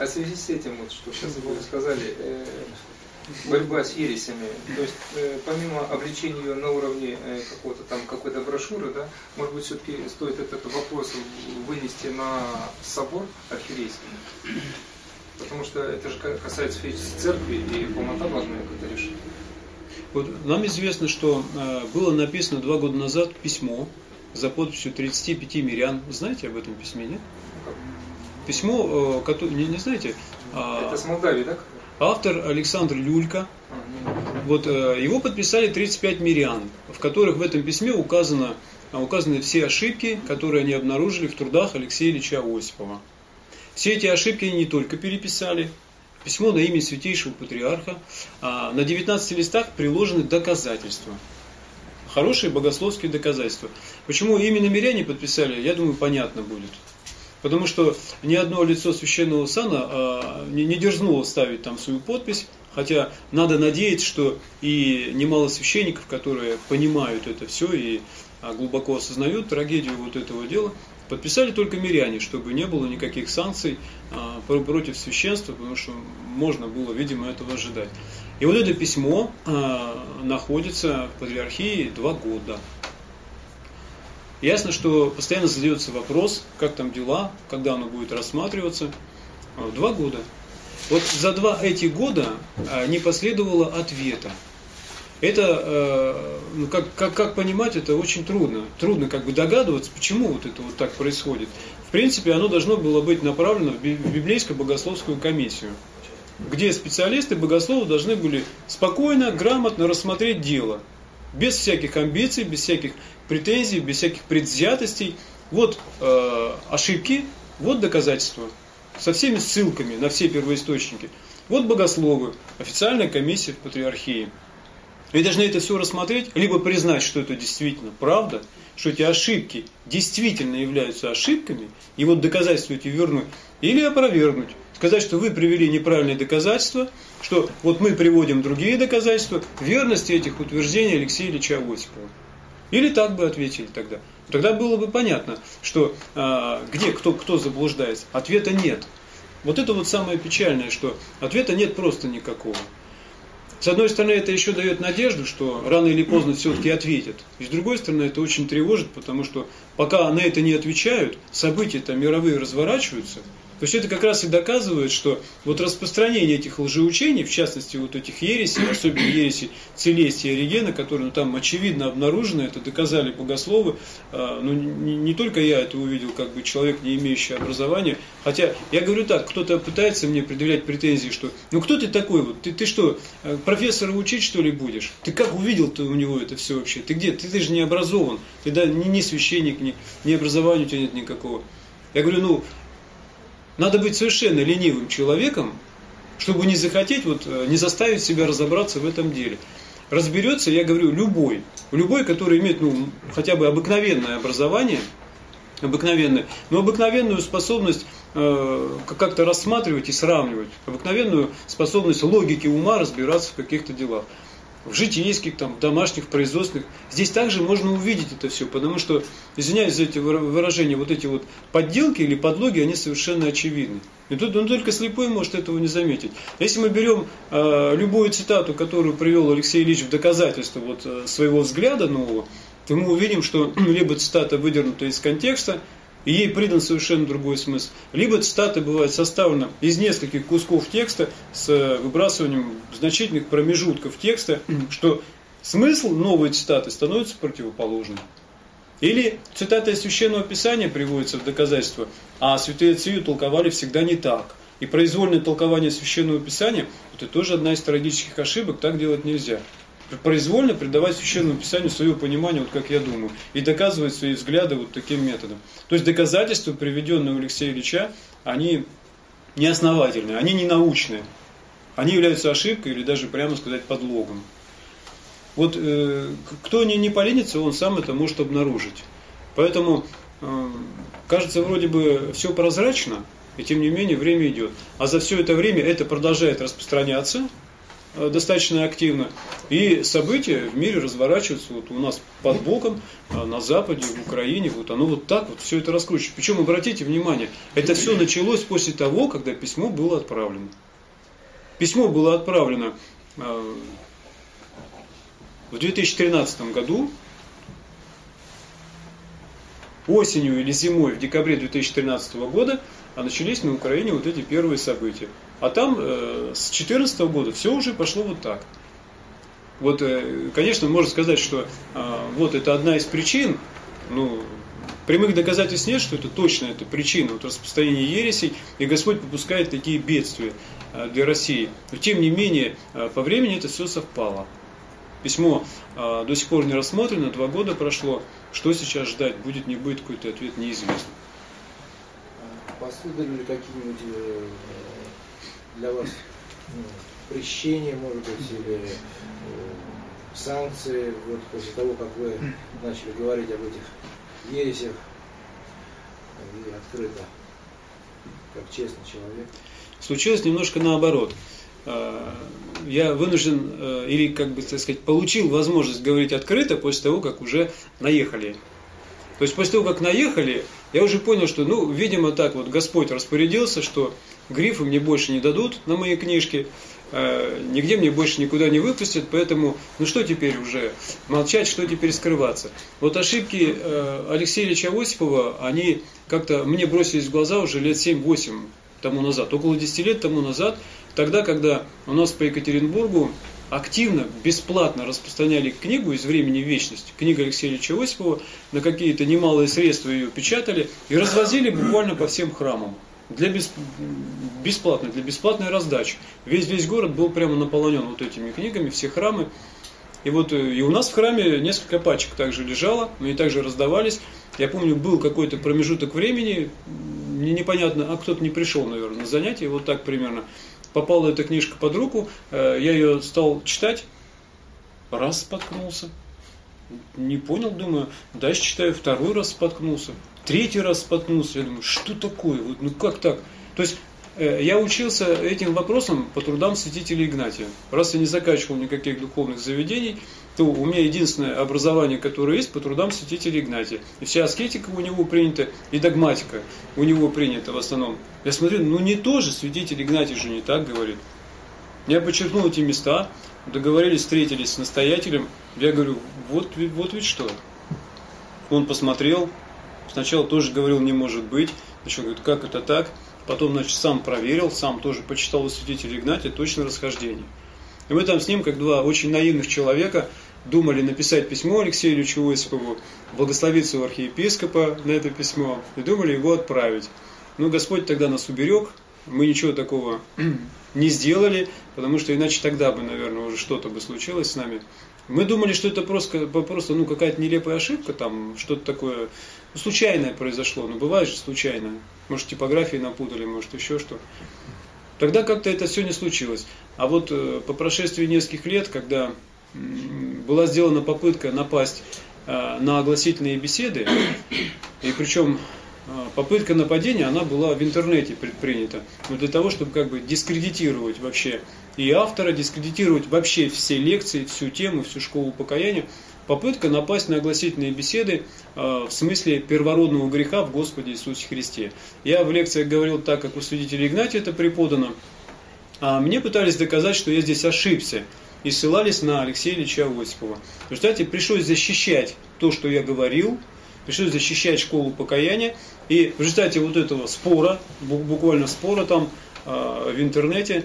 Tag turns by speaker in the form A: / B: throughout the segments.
A: А в связи с этим, вот, что сейчас вы сказали, борьба с ересями, то есть помимо обличения ее на уровне какого-то там какой-то брошюры, да, может быть, все-таки стоит этот вопрос вынести на собор архиерейский, потому что это же касается церкви, и полнота должна это решить.
B: Вот нам известно, что было написано 2 года назад письмо за подписью 35 мирян. Знаете об этом письме, нет? Письмо, не знаете?
A: Это с Молдавии, да?
B: Автор Александр Люлька. Вот его подписали 35 мирян, в которых в этом письме указаны все ошибки, которые они обнаружили в трудах Алексея Ильича Осипова. Все эти ошибки они не только переписали. Письмо на имя Святейшего Патриарха. На 19 листах приложены доказательства. Хорошие богословские доказательства. Почему именно миряне подписали, я думаю, понятно будет. Потому что ни одно лицо священного сана не дерзнуло ставить там свою подпись, хотя надо надеяться, что и немало священников, которые понимают это все и глубоко осознают трагедию вот этого дела, подписали только миряне, чтобы не было никаких санкций против священства, потому что можно было, видимо, этого ожидать. И вот это письмо находится в Патриархии 2 года. Ясно, что постоянно задается вопрос, как там дела, когда оно будет рассматриваться. 2 года. Вот за 2 эти года не последовало ответа. Это, как понимать, это очень трудно. Трудно как бы догадываться, почему вот это вот так происходит. В принципе, оно должно было быть направлено в библейско-богословскую комиссию, где специалисты богословы должны были спокойно, грамотно рассмотреть дело. Без всяких амбиций, без всяких претензий, без всяких предвзятостей. Вот ошибки, вот доказательства. Со всеми ссылками на все первоисточники. Вот богословы, официальная комиссия в Патриархии. Вы должны это все рассмотреть, либо признать, что это действительно правда, что эти ошибки действительно являются ошибками, и вот доказательства эти вернуть, или опровергнуть. Сказать, что вы привели неправильные доказательства, что вот мы приводим другие доказательства верности этих утверждений Алексея Ильича Осипова. Или так бы ответили тогда. Тогда было бы понятно, что где кто заблуждается. Ответа нет. Вот это вот самое печальное, что ответа нет просто никакого. С одной стороны, это еще дает надежду, что рано или поздно все-таки ответят. И с другой стороны, это очень тревожит, потому что пока на это не отвечают, события-то мировые разворачиваются. То есть это как раз и доказывает, что вот распространение этих лжеучений, в частности вот этих ересей, особенно ереси Целестия и Оригена, которые там очевидно обнаружены, это доказали богословы, не только я это увидел, как бы человек, не имеющий образования, хотя я говорю так, кто-то пытается мне предъявлять претензии, что кто ты такой, вот ты что, профессора учить что ли будешь? Ты как увидел-то у него это все вообще? Ты где? Ты же не образован, ты не священник, ни образования у тебя нет никакого. Я говорю, надо быть совершенно ленивым человеком, чтобы не захотеть, не заставить себя разобраться в этом деле. Разберется, я говорю, любой, который имеет хотя бы обыкновенное образование, но обыкновенную способность как-то рассматривать и сравнивать, обыкновенную способность логики ума разбираться в каких-то делах. В житейских, домашних, производственных. Здесь также можно увидеть это все, потому что, извиняюсь за эти выражения, вот эти вот подделки или подлоги, они совершенно очевидны. И тут только слепой может этого не заметить. Если мы берем любую цитату, которую привел Алексей Ильич в доказательство своего взгляда нового, то мы увидим, что либо цитата выдернута из контекста, и ей придан совершенно другой смысл. Либо цитата бывает составлена из нескольких кусков текста с выбрасыванием значительных промежутков текста, что смысл новой цитаты становится противоположным. Или цитата из Священного Писания приводится в доказательство, а святые отцы ее толковали всегда не так. И произвольное толкование Священного Писания – это тоже одна из трагических ошибок, так делать нельзя. Произвольно придавать Священному Писанию свое понимание, как я думаю, и доказывать свои взгляды таким методом. То есть доказательства, приведенные у Алексея Ильича, они неосновательные, они не научные. Они являются ошибкой или даже, прямо сказать, подлогом. Кто не поленится, он сам это может обнаружить. Поэтому, кажется, вроде бы все прозрачно, и тем не менее время идет. А за все это время это продолжает распространяться. достаточно активно. И события в мире разворачиваются вот у нас под боком, на Западе, в Украине. Вот оно вот так вот все это раскручивается. Причем, обратите внимание, это все началось после того, когда письмо было отправлено. Письмо было отправлено в 2013 году, осенью или зимой, в декабре 2013 года, начались на Украине вот эти первые события. А там с 2014 года все уже пошло вот так. Вот, конечно, можно сказать, что вот это одна из причин, ну, прямых доказательств нет, что это точно это причина вот распространения ересей, и Господь попускает такие бедствия для России. Но тем не менее, по времени это все совпало. Письмо до сих пор не рассмотрено, 2 года прошло. Что сейчас ждать, будет, не будет, какой-то ответ неизвестно.
C: Последовали ли какие-нибудь для вас прещения, может быть, или санкции, вот после того, как вы начали говорить об этих ересях и открыто, как честный человек?
B: Случилось немножко наоборот. Я вынужден, или, как бы, так сказать, получил возможность говорить открыто после того, как уже наехали. То есть после того, как наехали, я уже понял, что, ну, видимо, так вот Господь распорядился, что грифы мне больше не дадут на мои книжки, нигде мне больше никуда не выпустят, поэтому, ну что теперь уже молчать, что теперь скрываться. Вот ошибки Алексея Ильича Осипова, они как-то мне бросились в глаза уже лет 7-8 тому назад, около 10 лет тому назад, тогда, когда у нас по Екатеринбургу активно, бесплатно распространяли книгу «Из времени в вечность», книга Алексея Ильича Осипова, на какие-то немалые средства ее печатали и развозили буквально по всем храмам. Бесплатно, для бесплатной раздачи. Весь город был прямо наполнен вот этими книгами, все храмы. И вот и у нас в храме несколько пачек также лежало, но и также раздавались. Я помню, был какой-то промежуток времени, непонятно, кто-то не пришел, наверное, на занятие, вот так примерно. Попала эта книжка под руку, я ее стал читать, раз споткнулся, не понял, думаю, дальше читаю, 2-й раз споткнулся, 3-й раз споткнулся, я думаю, что такое, вот, ну как так? То есть я учился этим вопросом по трудам святителя Игнатия. Раз я не заканчивал никаких духовных заведений, то у меня единственное образование, которое есть, по трудам святителя Игнатия. И вся аскетика у него принята, и догматика у него принята в основном. Я смотрю, ну не то же, святитель Игнатий же не так говорит. Я подчеркнул эти места, договорились, встретились с настоятелем. Я говорю, вот ведь что. Он посмотрел, сначала тоже говорил, не может быть. Еще говорит, как это так? Потом, значит, сам проверил, сам тоже почитал у святителя Игнатия, точно расхождение. И мы там с ним, как 2 очень наивных человека, думали написать письмо Алексею Ильичу Осипову, благословиться у архиепископа на это письмо, и думали его отправить. Но Господь тогда нас уберег, мы ничего такого не сделали, потому что иначе тогда бы, наверное, уже что-то бы случилось с нами. Мы думали, что это просто какая-то нелепая ошибка, там что-то такое случайное произошло. Но бывает же случайно. Может, типографии напутали, может, еще что. Тогда как-то это все не случилось. А вот по прошествии нескольких лет, когда была сделана попытка напасть на огласительные беседы, и причем попытка нападения, она была в интернете предпринята. Но для того, чтобы как бы дискредитировать вообще и автора, дискредитировать вообще все лекции, всю тему, всю школу покаяния, попытка напасть на огласительные беседы в смысле первородного греха в Господе Иисусе Христе. Я в лекциях говорил так, как у святителя Игнатия это преподано, а мне пытались доказать, что я здесь ошибся, и ссылались на Алексея Ильича Осипова. В результате пришлось защищать то, что я говорил, пришлось защищать школу покаяния, и в результате вот этого спора, буквально спора там в интернете,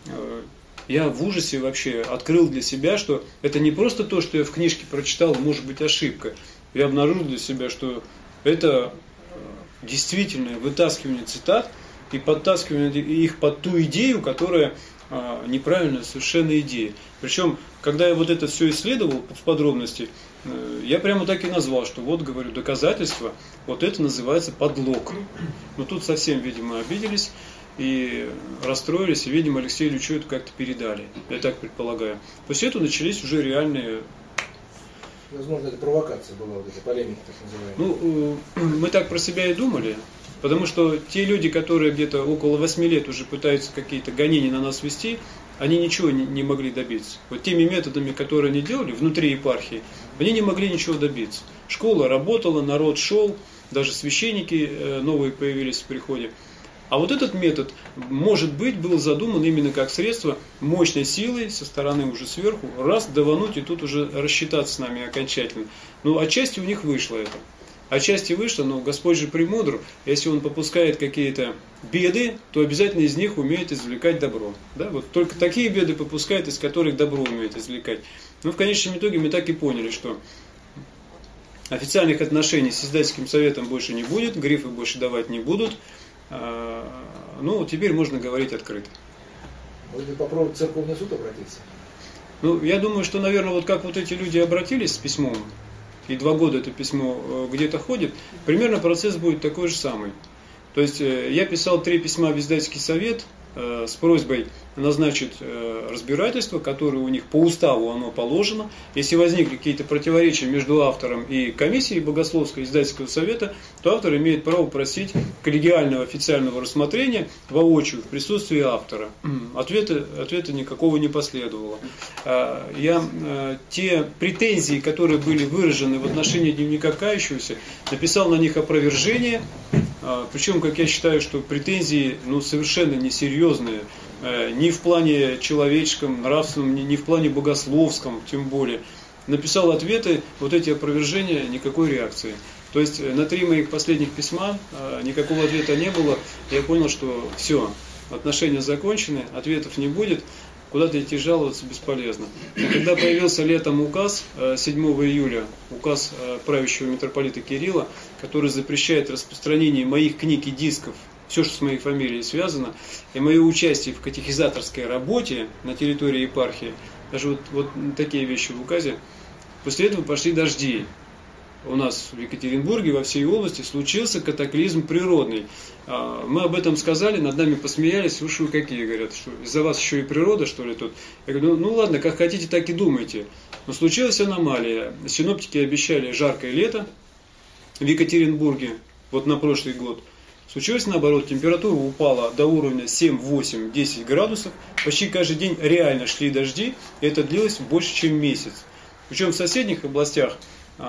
B: я в ужасе вообще открыл для себя, что это не просто то, что я в книжке прочитал, может быть ошибка. Я обнаружил для себя, что это действительно вытаскивание цитат и подтаскивание их под ту идею, которая неправильная совершенно идея. Причем, когда я вот это все исследовал в подробности, я прямо так и назвал, что вот, говорю, доказательство, вот это называется подлог. Но тут совсем, видимо, обиделись и расстроились, и, видимо, Алексею Ильичу это как-то передали. Я так предполагаю. После этого начались уже реальные...
C: Возможно, это провокация была, вот эта полемика, так называемая.
B: Ну, мы так про себя и думали, потому что те люди, которые где-то около 8 лет уже пытаются какие-то гонения на нас вести, они ничего не могли добиться. Вот теми методами, которые они делали внутри епархии, они не могли ничего добиться. Школа работала, народ шел, даже священники новые появились в приходе. А вот этот метод, может быть, был задуман именно как средство мощной силой со стороны уже сверху, раз давануть и тут уже рассчитаться с нами окончательно. Ну, отчасти у них вышло это. Отчасти вышло, но Господь же премудр, если Он попускает какие-то беды, то обязательно из них умеет извлекать добро. Да? Вот только такие беды попускает, из которых добро умеет извлекать. Но в конечном итоге мы так и поняли, что официальных отношений с издательским советом больше не будет, грифы больше давать не будут. Ну, теперь можно говорить открыто.
C: Можно попробовать в церковный суд обратиться?
B: Ну, я думаю, что, наверное, вот как вот эти люди обратились с письмом, и 2 года это письмо где-то ходит, примерно процесс будет такой же самый. То есть я писал 3 письма в издательский совет с просьбой назначить разбирательство, которое у них по уставу оно положено. Если возникли какие-то противоречия между автором и комиссией богословской издательского совета, то автор имеет право просить коллегиального официального рассмотрения воочию в присутствии автора. Ответа никакого не последовало. Те претензии, которые были выражены в отношении дневника кающегося, написал на них опровержение. Причем, как я считаю, что претензии совершенно несерьезные, ни в плане человеческом, нравственном, ни в плане богословском, тем более. Написал ответы, вот эти опровержения, никакой реакции. То есть на 3 моих последних письма никакого ответа не было. Я понял, что все, отношения закончены, ответов не будет. Куда-то идти жаловаться бесполезно. Но когда появился летом указ 7 июля, указ правящего митрополита Кирилла, который запрещает распространение моих книг и дисков, все, что с моей фамилией связано, и мое участие в катехизаторской работе на территории епархии, даже вот такие вещи в указе, после этого пошли дожди. У нас в Екатеринбурге, во всей области случился катаклизм природный. Мы об этом сказали, над нами посмеялись. Вы какие, говорят, что из-за вас еще и природа, что ли, тут? Я говорю, ну ладно, как хотите, так и думайте. Но случилась аномалия. Синоптики обещали жаркое лето в Екатеринбурге, вот на прошлый год. Случилось наоборот, температура упала до уровня 7, 8, 10 градусов. Почти каждый день реально шли дожди, и это длилось больше, чем месяц. Причем в соседних областях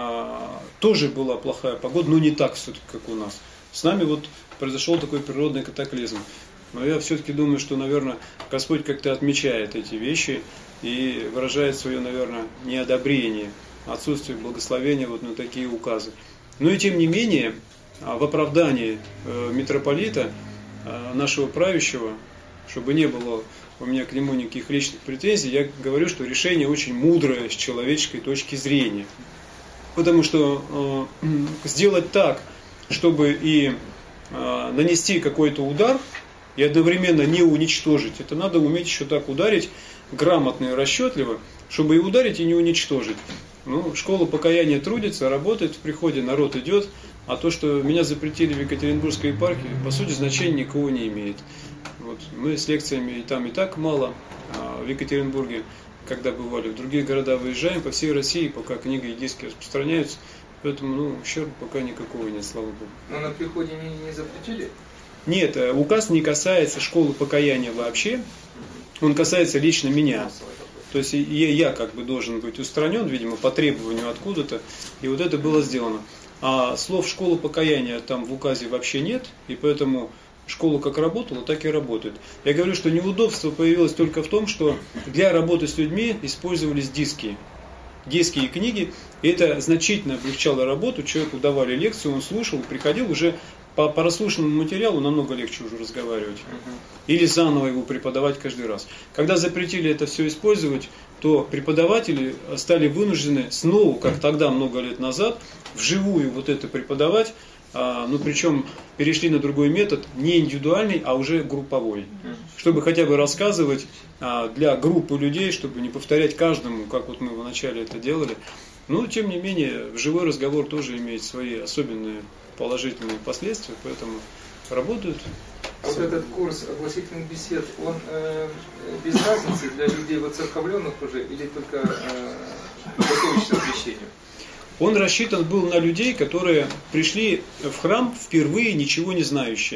B: тоже была плохая погода, но не так все-таки, как у нас. С нами вот произошел такой природный катаклизм. Но я все-таки думаю, что, наверное, Господь как-то отмечает эти вещи и выражает свое, наверное, неодобрение, отсутствие благословения вот на такие указы. Но и тем не менее, в оправдании митрополита, нашего правящего, чтобы не было у меня к нему никаких личных претензий, я говорю, что решение очень мудрое с человеческой точки зрения. Потому что сделать так, чтобы и нанести какой-то удар, и одновременно не уничтожить, это надо уметь еще так ударить грамотно и расчетливо, чтобы и ударить, и не уничтожить. Ну, школа покаяния трудится, работает в приходе, народ идет, а то, что меня запретили в Екатеринбургской епархии, по сути, значения никого не имеет. Вот. Мы с лекциями и так мало в Екатеринбурге, когда бывали, в другие города выезжаем по всей России, пока книга и диски распространяются, поэтому ущерба пока никакого нет, слава Богу.
A: Но на приходе не запретили?
B: Нет, указ не касается школы покаяния вообще, он касается лично меня. То есть я как бы должен быть устранен, видимо, по требованию откуда-то, и вот это было сделано. А слов школы покаяния там в указе вообще нет, и поэтому школа как работала, так и работает. Я говорю, что неудобство появилось только в том, что для работы с людьми использовались диски и книги, и это значительно облегчало работу. Человеку давали лекцию, он слушал, приходил уже по прослушанному материалу намного легче уже разговаривать. Или заново его преподавать каждый раз. Когда запретили это все использовать, то преподаватели стали вынуждены снова, как тогда много лет назад, вживую вот это преподавать. Причем перешли на другой метод, не индивидуальный, а уже групповой. Чтобы хотя бы рассказывать для группы людей, чтобы не повторять каждому, как вот мы вначале это делали. Но, тем не менее, живой разговор тоже имеет свои особенные положительные последствия, поэтому работают.
A: Вот этот курс огласительных бесед, он без разницы для людей воцерковленных уже или только готовящихся к крещению?
B: Он рассчитан был на людей, которые пришли в храм впервые, ничего не знающие.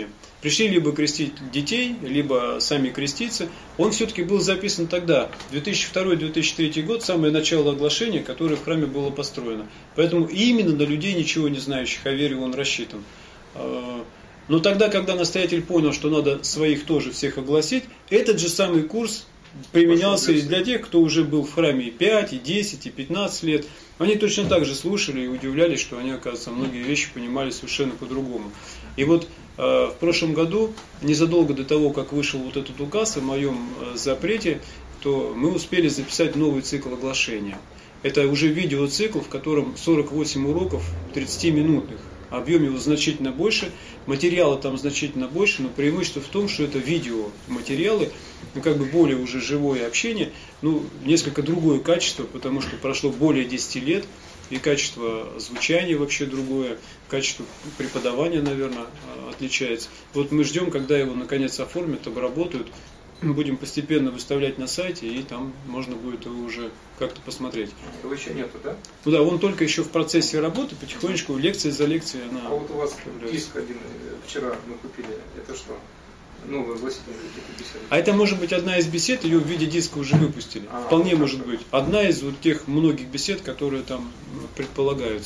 B: пришли либо крестить детей, либо сами креститься, он все-таки был записан тогда, 2002-2003 год, самое начало оглашения, которое в храме было построено. Поэтому именно на людей, ничего не знающих о вере, он рассчитан. Но тогда, когда настоятель понял, что надо своих тоже всех огласить, этот же самый курс применялся и для тех, кто уже был в храме и 5, и 10, и 15 лет. Они точно так же слушали и удивлялись, что они, оказывается, многие вещи понимали совершенно по-другому. И вот в прошлом году, незадолго до того, как вышел вот этот указ о моем запрете, то мы успели записать новый цикл оглашения. Это уже видеоцикл, в котором 48 уроков 30-минутных. Объем его значительно больше, материала там значительно больше, но преимущество в том, что это видеоматериалы, как бы более уже живое общение, несколько другое качество, потому что прошло более 10 лет, и качество звучания вообще другое, качество преподавания, наверное, отличается. Вот мы ждем, когда его наконец оформят, обработают, будем постепенно выставлять на сайте, и там можно будет его уже как-то посмотреть.
A: Его еще нету, да?
B: Да, он только еще в процессе работы, потихонечку, лекция за лекцией.
A: А вот у вас диск один вчера мы купили, это что? Новые огласительные беседы.
B: А это может быть одна из бесед, ее в виде диска уже выпустили. Вполне может быть. Одна из вот тех многих бесед, которые там предполагаются.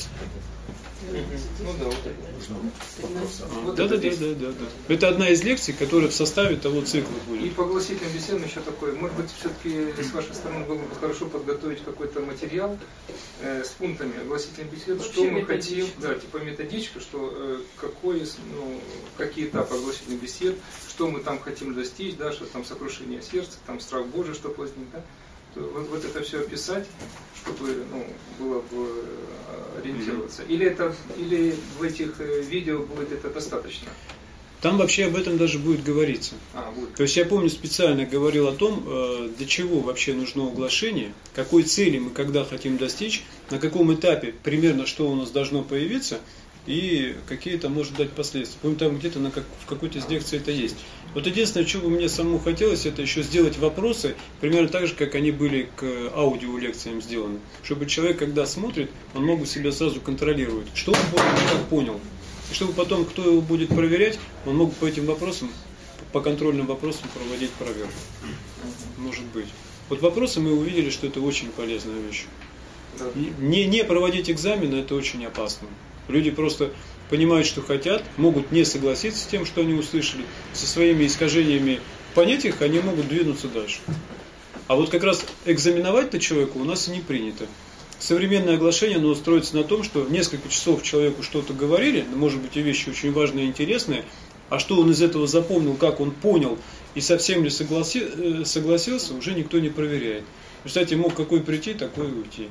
B: Да. Это одна из лекций, которая в составе того цикла будет.
A: И по огласительным беседам еще такое, может быть, все-таки с вашей стороны было бы хорошо подготовить какой-то материал с пунктами огласительных бесед, что мы хотим, типа методичка, что какие этапы огласительных бесед, что мы там хотим достичь, что там сокрушение сердца, там страх Божий, что возник, вот это все описать, чтобы было бы ориентироваться. Или в этих видео будет это достаточно?
B: Там вообще об этом даже будет говориться.
A: Будет.
B: То есть я помню, специально говорил о том, для чего вообще нужно оглашение, какой цели мы когда хотим достичь, на каком этапе примерно что у нас должно появиться и какие это может дать последствия. Помню, там где-то в какой-то из лекций это есть. Вот единственное, чего мне самому хотелось, это еще сделать вопросы, примерно так же, как они были к аудиолекциям сделаны. Чтобы человек, когда смотрит, он мог бы себя сразу контролировать, что он как понял. И чтобы потом, кто его будет проверять, он мог по этим вопросам, по контрольным вопросам проводить проверку. Может быть. Вот вопросы мы увидели, что это очень полезная вещь. Не проводить экзамены, это очень опасно. Люди просто понимают, что хотят, могут не согласиться с тем, что они услышали, со своими искажениями в понятиях они могут двинуться дальше. А вот как раз экзаменовать-то человеку у нас и не принято. Современное оглашение, оно строится на том, что несколько часов человеку что-то говорили, может быть и вещи очень важные и интересные, а что он из этого запомнил, как он понял и совсем ли согласился, уже никто не проверяет. Кстати, мог какой прийти, такой и уйти.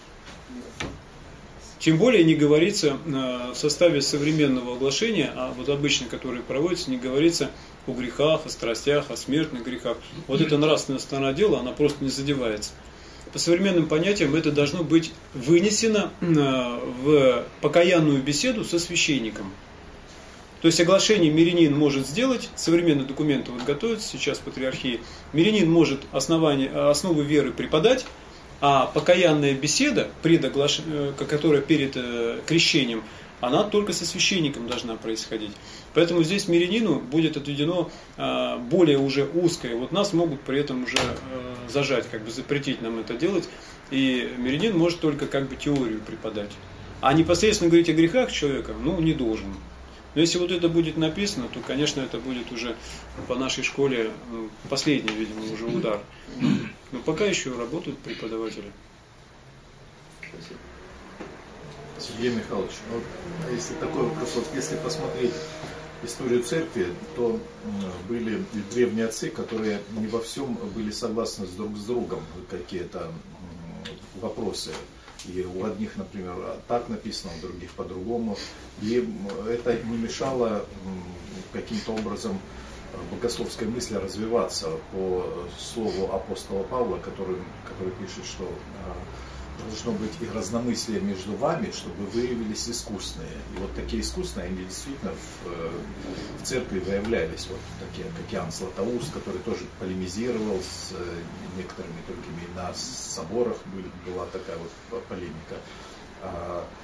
B: Тем более не говорится в составе современного оглашения, а вот обычно, которое проводится, не говорится о грехах, о страстях, о смертных грехах. Вот эта нравственная сторона дела, она просто не задевается. По современным понятиям это должно быть вынесено в покаянную беседу со священником. То есть оглашение мирянин может сделать, современные документы вот готовятся сейчас в патриархии, мирянин может основы веры преподать, а покаянная беседа, которая перед крещением, она только со священником должна происходить. Поэтому здесь мирянину будет отведено более уже узкое. Вот нас могут при этом уже зажать, запретить нам это делать. И мирянин может только теорию преподать. А непосредственно говорить о грехах человека, не должен. Но если вот это будет написано, то, конечно, это будет уже по нашей школе последний, видимо, уже удар. Но пока еще работают преподаватели.
A: Спасибо.
D: Сергей Михайлович, если такой вопрос, если посмотреть историю церкви, то были древние отцы, которые не во всем были согласны друг с другом, какие-то вопросы. И у одних, например, так написано, у других по-другому. И это не мешало каким-то образом богословской мысли развиваться по слову апостола Павла, который пишет, что должно быть и разномыслие между вами, чтобы выявились искусные. И вот такие искусные, они действительно в церкви выявлялись. Вот такие, как Иоанн Златоуст, который тоже полемизировал с некоторыми другими, на соборах была такая вот полемика.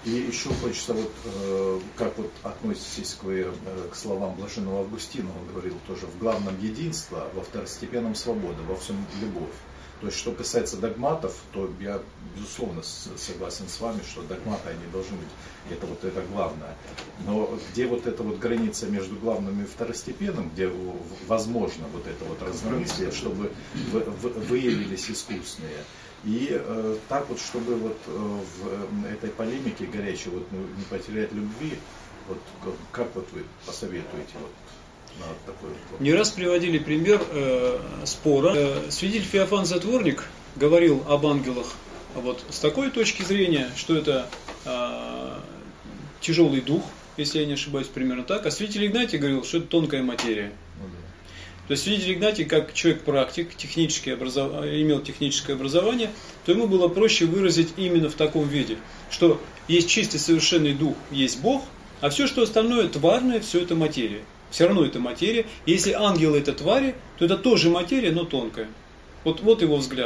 D: И еще хочется, как относитесь вы к словам блаженного Августина, он говорил тоже: в главном единство, во второстепенном свобода, во всем любовь. То есть, что касается догматов, то я, безусловно, согласен с вами, что догматы, они должны быть, это главное. Но где эта граница между главным и второстепенным, где возможно это разномыслие, чтобы выявились искусные, и так чтобы в этой полемике горячей не потерять любви, как вы посоветуете на такой
B: Не раз приводили пример спора. Святитель Феофан Затворник говорил об ангелах с такой точки зрения, что это тяжелый дух, если я не ошибаюсь, примерно так. А святитель Игнатий говорил, что это тонкая материя. То есть святитель Игнатий, как человек-практик, имел техническое образование, то ему было проще выразить именно в таком виде, что есть чистый совершенный дух, есть Бог, а все, что остальное тварное, все это материя. Все равно это материя. Если ангелы это твари, то это тоже материя, но тонкая. Вот его взгляд.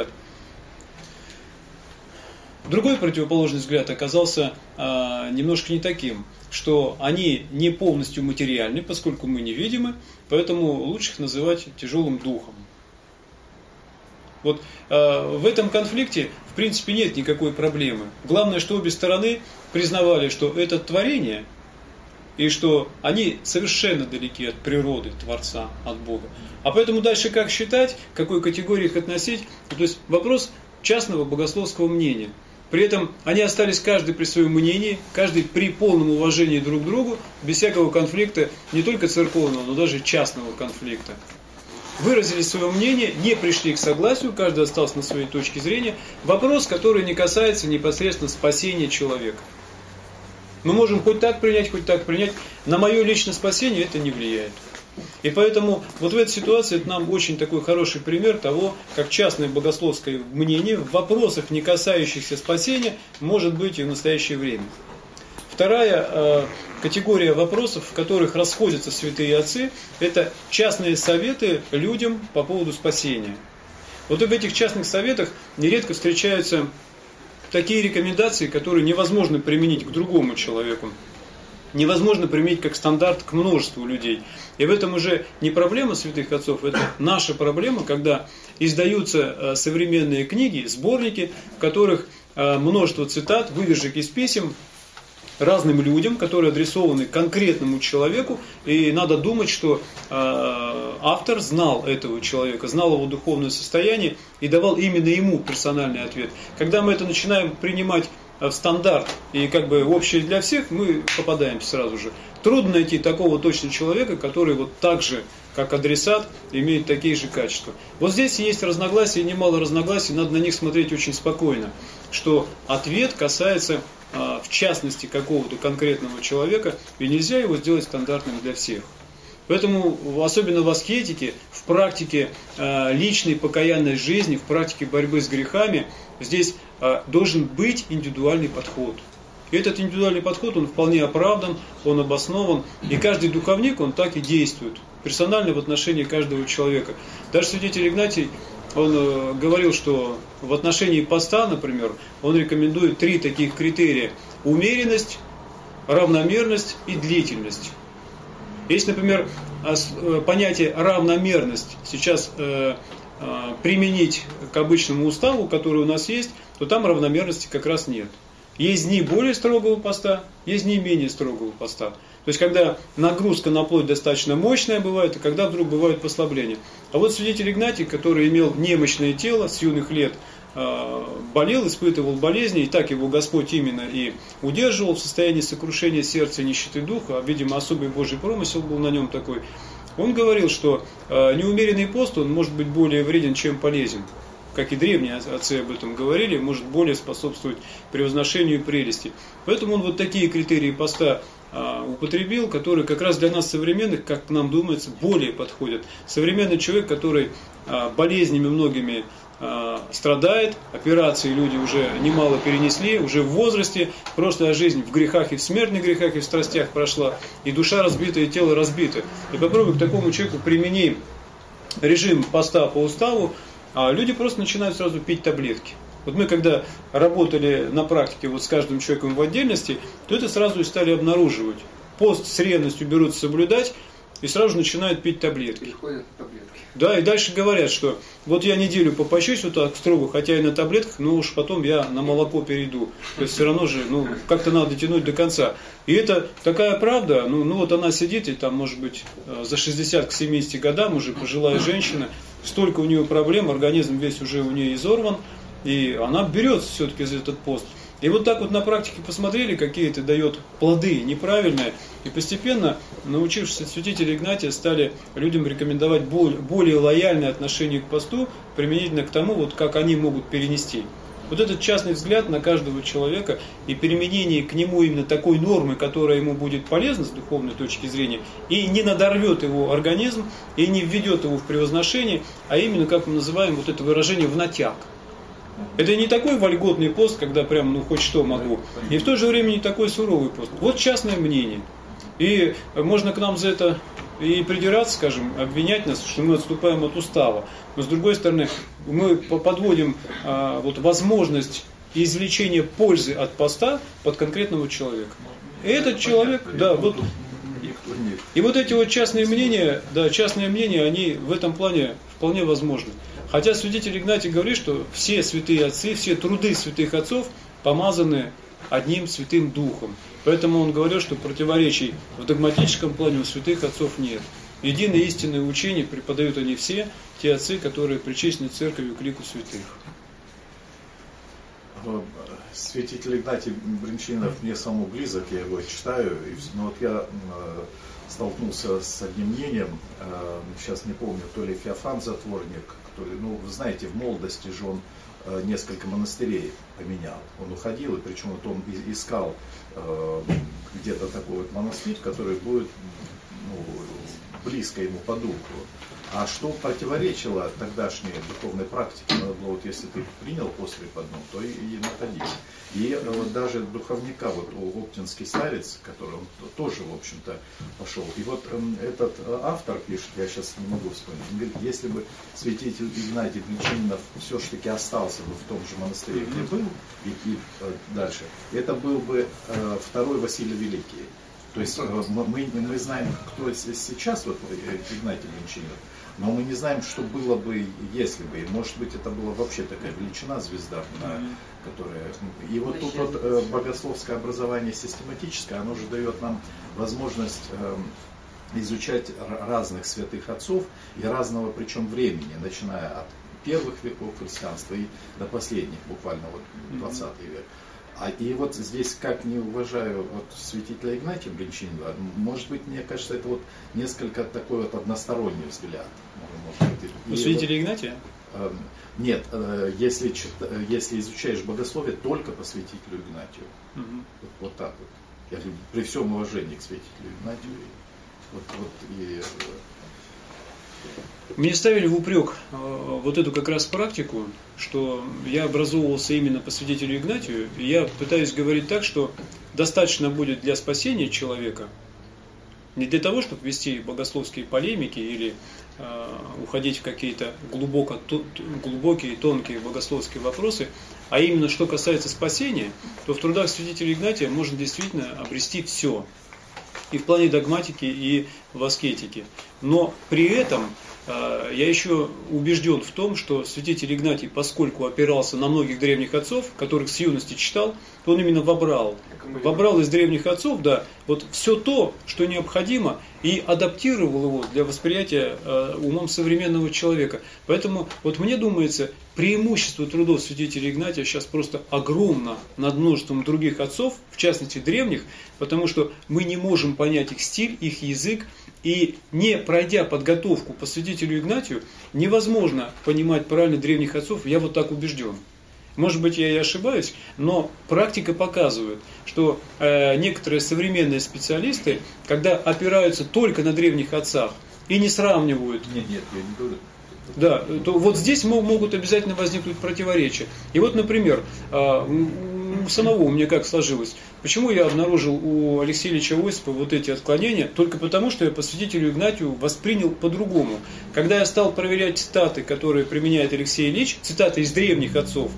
B: Другой противоположный взгляд оказался немножко не таким, что они не полностью материальны, поскольку мы невидимы, поэтому лучше их называть тяжелым духом. В этом конфликте в принципе нет никакой проблемы. Главное, что обе стороны признавали, что это творение, и что они совершенно далеки от природы Творца, от Бога. А поэтому дальше как считать, к какой категории их относить, то есть вопрос частного богословского мнения. При этом они остались каждый при своем мнении, каждый при полном уважении друг к другу, без всякого конфликта, не только церковного, но даже частного конфликта. Выразили свое мнение, не пришли к согласию, каждый остался на своей точке зрения. Вопрос, который не касается непосредственно спасения человека. Мы можем хоть так принять, хоть так принять. На мое личное спасение это не влияет. И поэтому в этой ситуации это нам очень такой хороший пример того, как частное богословское мнение в вопросах, не касающихся спасения, может быть и в настоящее время. Вторая категория вопросов, в которых расходятся святые отцы, это частные советы людям по поводу спасения. В этих частных советах нередко встречаются такие рекомендации, которые невозможно применить к другому человеку. Невозможно применить как стандарт к множеству людей. И в этом уже не проблема святых отцов, это наша проблема, когда издаются современные книги, сборники, в которых множество цитат, выдержек из писем разным людям, которые адресованы конкретному человеку, и надо думать, что автор знал этого человека, знал его духовное состояние и давал именно ему персональный ответ. Когда мы это начинаем принимать в стандарт и общее для всех, мы попадаемся сразу же. Трудно найти такого точно человека, который так же, как адресат, имеет такие же качества. Здесь есть разногласия, немало разногласий, надо на них смотреть очень спокойно, что ответ касается в частности какого-то конкретного человека, и нельзя его сделать стандартным для всех. Поэтому, особенно в аскетике, в практике личной покаянной жизни, в практике борьбы с грехами, здесь должен быть индивидуальный подход. И этот индивидуальный подход, он вполне оправдан, он обоснован, и каждый духовник, он так и действует, персонально в отношении каждого человека. Даже святитель Игнатий, он говорил, что в отношении поста, например, он рекомендует 3 таких критерия: умеренность, равномерность и длительность. Если, например, понятие равномерность сейчас применить к обычному уставу, который у нас есть, то там равномерности как раз нет. Есть дни более строгого поста, есть дни менее строгого поста. То есть, когда нагрузка на плоть достаточно мощная бывает, и когда вдруг бывают послабления. А святитель Игнатий, который имел немощное тело, с юных лет болел, испытывал болезни, и так его Господь именно и удерживал в состоянии сокрушения сердца и нищеты духа, видимо, особый Божий промысел был на нем такой. Он говорил, что неумеренный пост, он может быть более вреден, чем полезен. Как и древние отцы об этом говорили, может более способствовать превозношению прелести. Поэтому он такие критерии поста употребил, которые как раз для нас современных, как нам думается, более подходят. Современный человек, который болезнями многими страдает, операции люди уже немало перенесли, уже в возрасте, прошлая жизнь в грехах и в смертных грехах и в страстях прошла, и душа разбита, и тело разбито. И попробуй к такому человеку примени режим поста по уставу, а люди просто начинают сразу пить таблетки. Вот мы когда работали на практике вот с каждым человеком в отдельности, то это сразу и стали обнаруживать. Пост с ревностью берутся соблюдать и сразу же начинают пить таблетки.
A: Приходят таблетки.
B: Да, и дальше говорят, что вот я неделю попощусь вот так строго, хотя и на таблетках, но уж потом я на молоко перейду. То есть все равно же, как-то надо тянуть до конца. И это такая правда, вот она сидит, и там, может быть, за 60 к 70 годам уже пожилая женщина, столько у нее проблем, организм весь уже у нее изорван, и она берется все-таки за этот пост. И вот так вот на практике посмотрели, какие это дает плоды неправильные, и постепенно, научившись от святителя Игнатия, стали людям рекомендовать более лояльное отношение к посту, применительно к тому, вот как они могут перенести. Вот этот частный взгляд на каждого человека и применение к нему именно такой нормы, которая ему будет полезна с духовной точки зрения, и не надорвет его организм, и не введет его в превозношение, а именно, как мы называем вот это выражение, в натяг. Это не такой вольготный пост, когда прям хоть что могу, и в то же время не такой суровый пост. Вот частное мнение. И можно к нам за это и придираться, скажем, обвинять нас, что мы отступаем от устава. Но с другой стороны, мы подводим возможность извлечения пользы от поста под конкретного человека. И этот человек, и вот эти вот частные мнения, они в этом плане вполне возможны. Хотя святитель Игнатий говорит, что все святые отцы, все труды святых отцов помазаны одним Святым Духом. Поэтому он говорил, что противоречий в догматическом плане у святых отцов нет. Единое истинное учение преподают они все, те отцы, которые причислены церковью к лику святых.
D: Святитель Игнатий Бринчанинов мне самому близок, я его читаю, но вот я столкнулся с одним мнением, сейчас не помню, то ли Феофан Затворник, то ли, вы знаете, в молодости же он несколько монастырей поменял. Он уходил, и причем вот он искал где-то такой вот монастырь, который будет близко ему по духу. А что противоречило тогдашней духовной практике? Надо было, вот если ты принял пост преподобный, то и находись. И вот даже духовника, вот оптинский старец, который он тоже, в общем-то, пошел. И вот этот автор пишет, я сейчас не могу вспомнить, он говорит, если бы святитель Игнатий Бринчанинов все-таки остался бы в том же монастыре, где был, и дальше, это был бы второй Василий Великий. То есть мы знаем, кто сейчас вот Игнатий Бринчанинов, но мы не знаем, что было бы, если бы. И, может быть, это была вообще такая величина, звезда, которая... И вот тут вот богословское образование систематическое, оно же дает нам возможность изучать разных святых отцов и разного, причем времени, начиная от первых веков христианства и до последних, буквально вот 20 век. И вот здесь, как не уважаю святителя Игнатия Бринчанинова, может быть, мне кажется, это вот несколько такой вот односторонний взгляд.
B: У святителя Игнатия?
D: Нет, если изучаешь богословие только по святителю Игнатию. Вот так вот. Я говорю, при всем уважении к святителю Игнатию.
B: Мне ставили в упрек вот эту как раз практику, что я образовывался именно по святителю Игнатию, и я пытаюсь говорить так, что достаточно будет для спасения человека, не для того, чтобы вести богословские полемики или уходить в какие-то глубокие, тонкие богословские вопросы, а именно что касается спасения, то в трудах святителя Игнатия можно действительно обрести все. И в плане догматики, и в аскетике. Но при этом я еще убежден в том, что святитель Игнатий, поскольку опирался на многих древних отцов, которых с юности читал, то он именно вобрал из древних отцов, вот все то, что необходимо, и адаптировал его для восприятия умом современного человека. Поэтому вот мне думается, преимущество трудов святителя Игнатия сейчас просто огромно над множеством других отцов, в частности древних, потому что мы не можем понять их стиль, их язык, и не пройдя подготовку по святителю Игнатию, невозможно понимать правильно древних отцов, я вот так убежден. Может быть, я и ошибаюсь, но практика показывает, что некоторые современные специалисты, когда опираются только на древних отцах и не сравнивают...
D: Нет, я не говорю.
B: Да, то вот здесь могут обязательно возникнуть противоречия. И вот, например, самого у меня как сложилось. Почему я обнаружил у Алексея Ильича Осипова вот эти отклонения? Только потому, что я по святителю Игнатию воспринял по-другому. Когда я стал проверять цитаты, которые применяет Алексей Ильич, цитаты из древних отцов,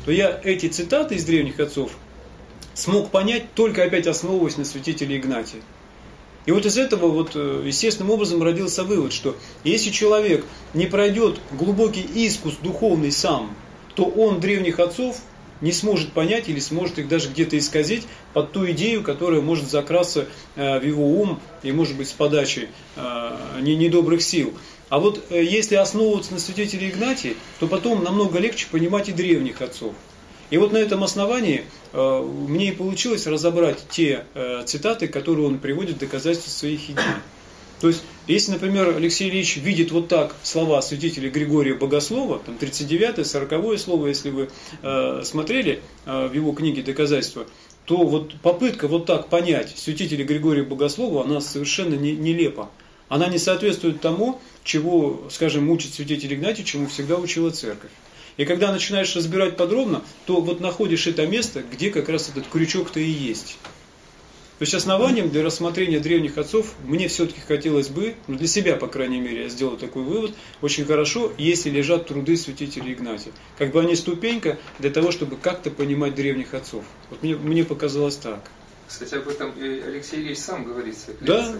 B: то я эти цитаты из древних отцов смог понять, только опять основываясь на святителе Игнатия. И вот из этого вот естественным образом родился вывод, что если человек не пройдет глубокий искус духовный сам, то он древних отцов не сможет понять или сможет их даже где-то исказить под ту идею, которая может закрасться в его ум и может быть с подачи недобрых сил. А вот если основываться на святителе Игнатии, то потом намного легче понимать и древних отцов. И вот на этом основании мне и получилось разобрать те цитаты, которые он приводит в доказательство своих идей. То есть, если, например, Алексей Ильич видит вот так слова святителя Григория Богослова, там 39-е, 40-е слово, если вы смотрели в его книге «Доказательства», то вот попытка вот так понять святителя Григория Богослова, она совершенно нелепа. Она не соответствует тому, чего, скажем, учит святитель Игнатий, чему всегда учила церковь. И когда начинаешь разбирать подробно, то вот находишь это место, где как раз этот крючок-то и есть. То есть основанием для рассмотрения древних отцов мне все-таки хотелось бы, для себя, по крайней мере, я сделал такой вывод, очень хорошо, если лежат труды святителя Игнатия. Как бы они ступенька для того, чтобы как-то понимать древних отцов. Вот мне показалось так.
A: Кстати, об этом Алексей Ильич сам говорит.
B: Да,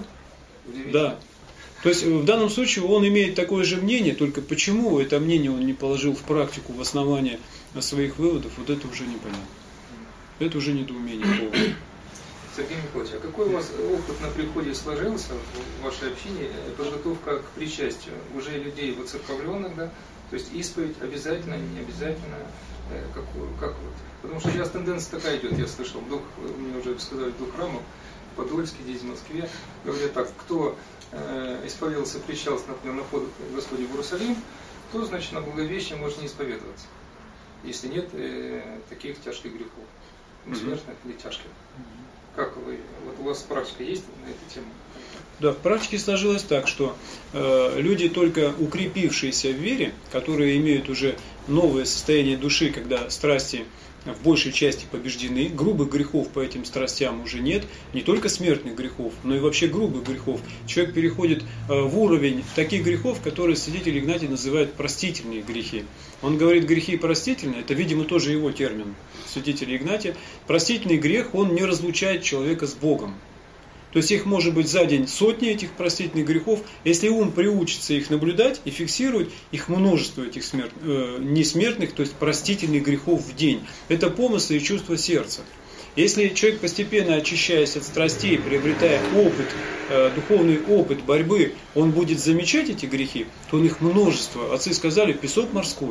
B: да. То есть в данном случае он имеет такое же мнение, только почему это мнение он не положил в практику, в основание своих выводов, вот это уже непонятно. Это уже недоумение полное.
A: Сергей Михайлович, а какой у вас опыт на приходе сложился в вашей общине, подготовка к причастию? Уже людей воцерковленных, да? То есть исповедь обязательно, не обязательно? Как вот? Потому что сейчас тенденция такая идет, я слышал, мне уже сказали, в 2 храмах, в Подольске, здесь в Москве, говорят так, кто исповедовался, причастился, например, на вход Господень в Иерусалим, то, значит, на Благовещение может не исповедоваться, если нет таких тяжких грехов, смертных или тяжких. Как вы, вот у вас практика есть на эту тему?
B: Да, в практике сложилось так, что люди, только укрепившиеся в вере, которые имеют уже новое состояние души, когда страсти в большей части побеждены, грубых грехов по этим страстям уже нет, не только смертных грехов, но и вообще грубых грехов. Человек переходит в уровень таких грехов, которые святитель Игнатий называет простительные грехи. Он говорит, грехи простительные, это, видимо, тоже его термин, святителя Игнатия. Простительный грех, он не разлучает человека с Богом. То есть их может быть за день сотни, этих простительных грехов. Если ум приучится их наблюдать и фиксировать, их множество, этих несмертных, то есть простительных грехов в день. Это помыслы и чувства сердца. Если человек, постепенно очищаясь от страстей, приобретая опыт, духовный опыт борьбы, он будет замечать эти грехи, то он их множество. Отцы сказали, песок морской.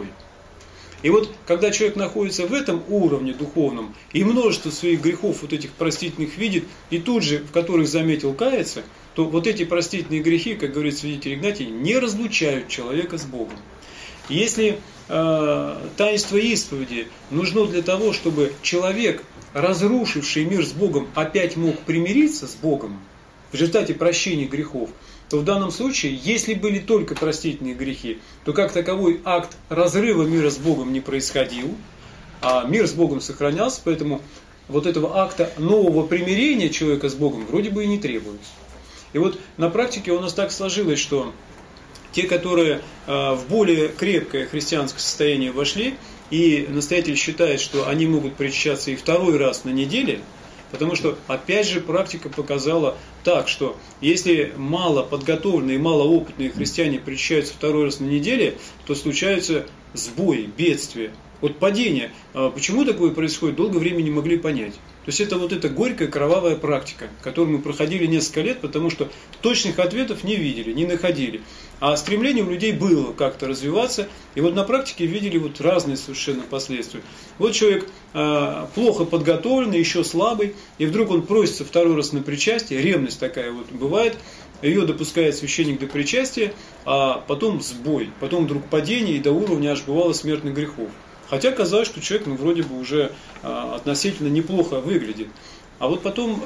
B: И вот, когда человек находится в этом уровне духовном, и множество своих грехов, вот этих простительных видит, и тут же, в которых заметил, кается, то вот эти простительные грехи, как говорит святитель Игнатий, не разлучают человека с Богом. Если таинство исповеди нужно для того, чтобы человек, разрушивший мир с Богом, опять мог примириться с Богом в результате прощения грехов, то в данном случае, если были только простительные грехи, то как таковой акт разрыва мира с Богом не происходил, а мир с Богом сохранялся, поэтому вот этого акта нового примирения человека с Богом вроде бы и не требуется. И вот на практике у нас так сложилось, что те, которые в более крепкое христианское состояние вошли, и настоятель считает, что они могут причащаться и 2-й раз на неделе, потому что, опять же, практика показала так, что если мало подготовленные, малоопытные христиане причащаются 2-й раз на неделе, то случаются сбои, бедствия, вот падения. Почему такое происходит, долгое время не могли понять. То есть это вот эта горькая, кровавая практика, которую мы проходили несколько лет, потому что точных ответов не видели, не находили. А стремление у людей было как-то развиваться, и вот на практике видели вот разные совершенно последствия. Вот человек плохо подготовленный, еще слабый, и вдруг он просится 2-й раз на причастие, ревность такая вот бывает, ее допускает священник до причастия, а потом сбой, потом вдруг падение, и до уровня аж бывало смертных грехов. Хотя казалось, что человек вроде бы уже относительно неплохо выглядит. А вот потом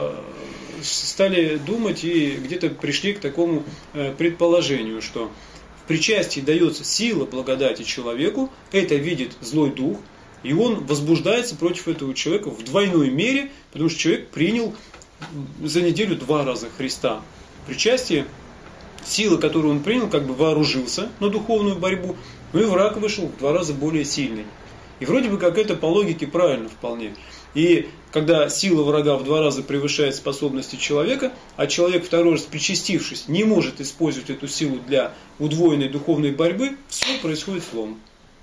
B: стали думать и где-то пришли к такому предположению, что в причастии дается сила благодати человеку, это видит злой дух, и он возбуждается против этого человека в двойной мере, потому что человек принял за неделю 2 раза Христа. Причастие, сила, которую он принял, как бы вооружился на духовную борьбу, ну и враг вышел в 2 раза более сильный. И вроде бы как это по логике правильно вполне. И когда сила врага в 2 раза превышает способности человека, а человек второй раз, причастившись, не может использовать эту силу для удвоенной духовной борьбы, все, происходит слом.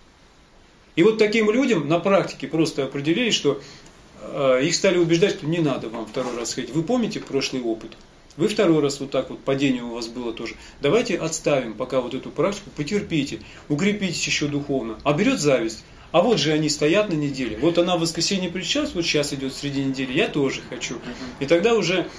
B: И вот таким людям на практике просто определили, что их стали убеждать, что не надо вам 2 раз ходить. Вы помните прошлый опыт? Вы 2 раз вот так вот, падение у вас было тоже. Давайте отставим пока вот эту практику, потерпите, укрепитесь еще духовно. А берет зависть. А вот же они стоят на неделе. Вот она в воскресенье причастилась, вот сейчас идет среди недели, я тоже хочу. И тогда уже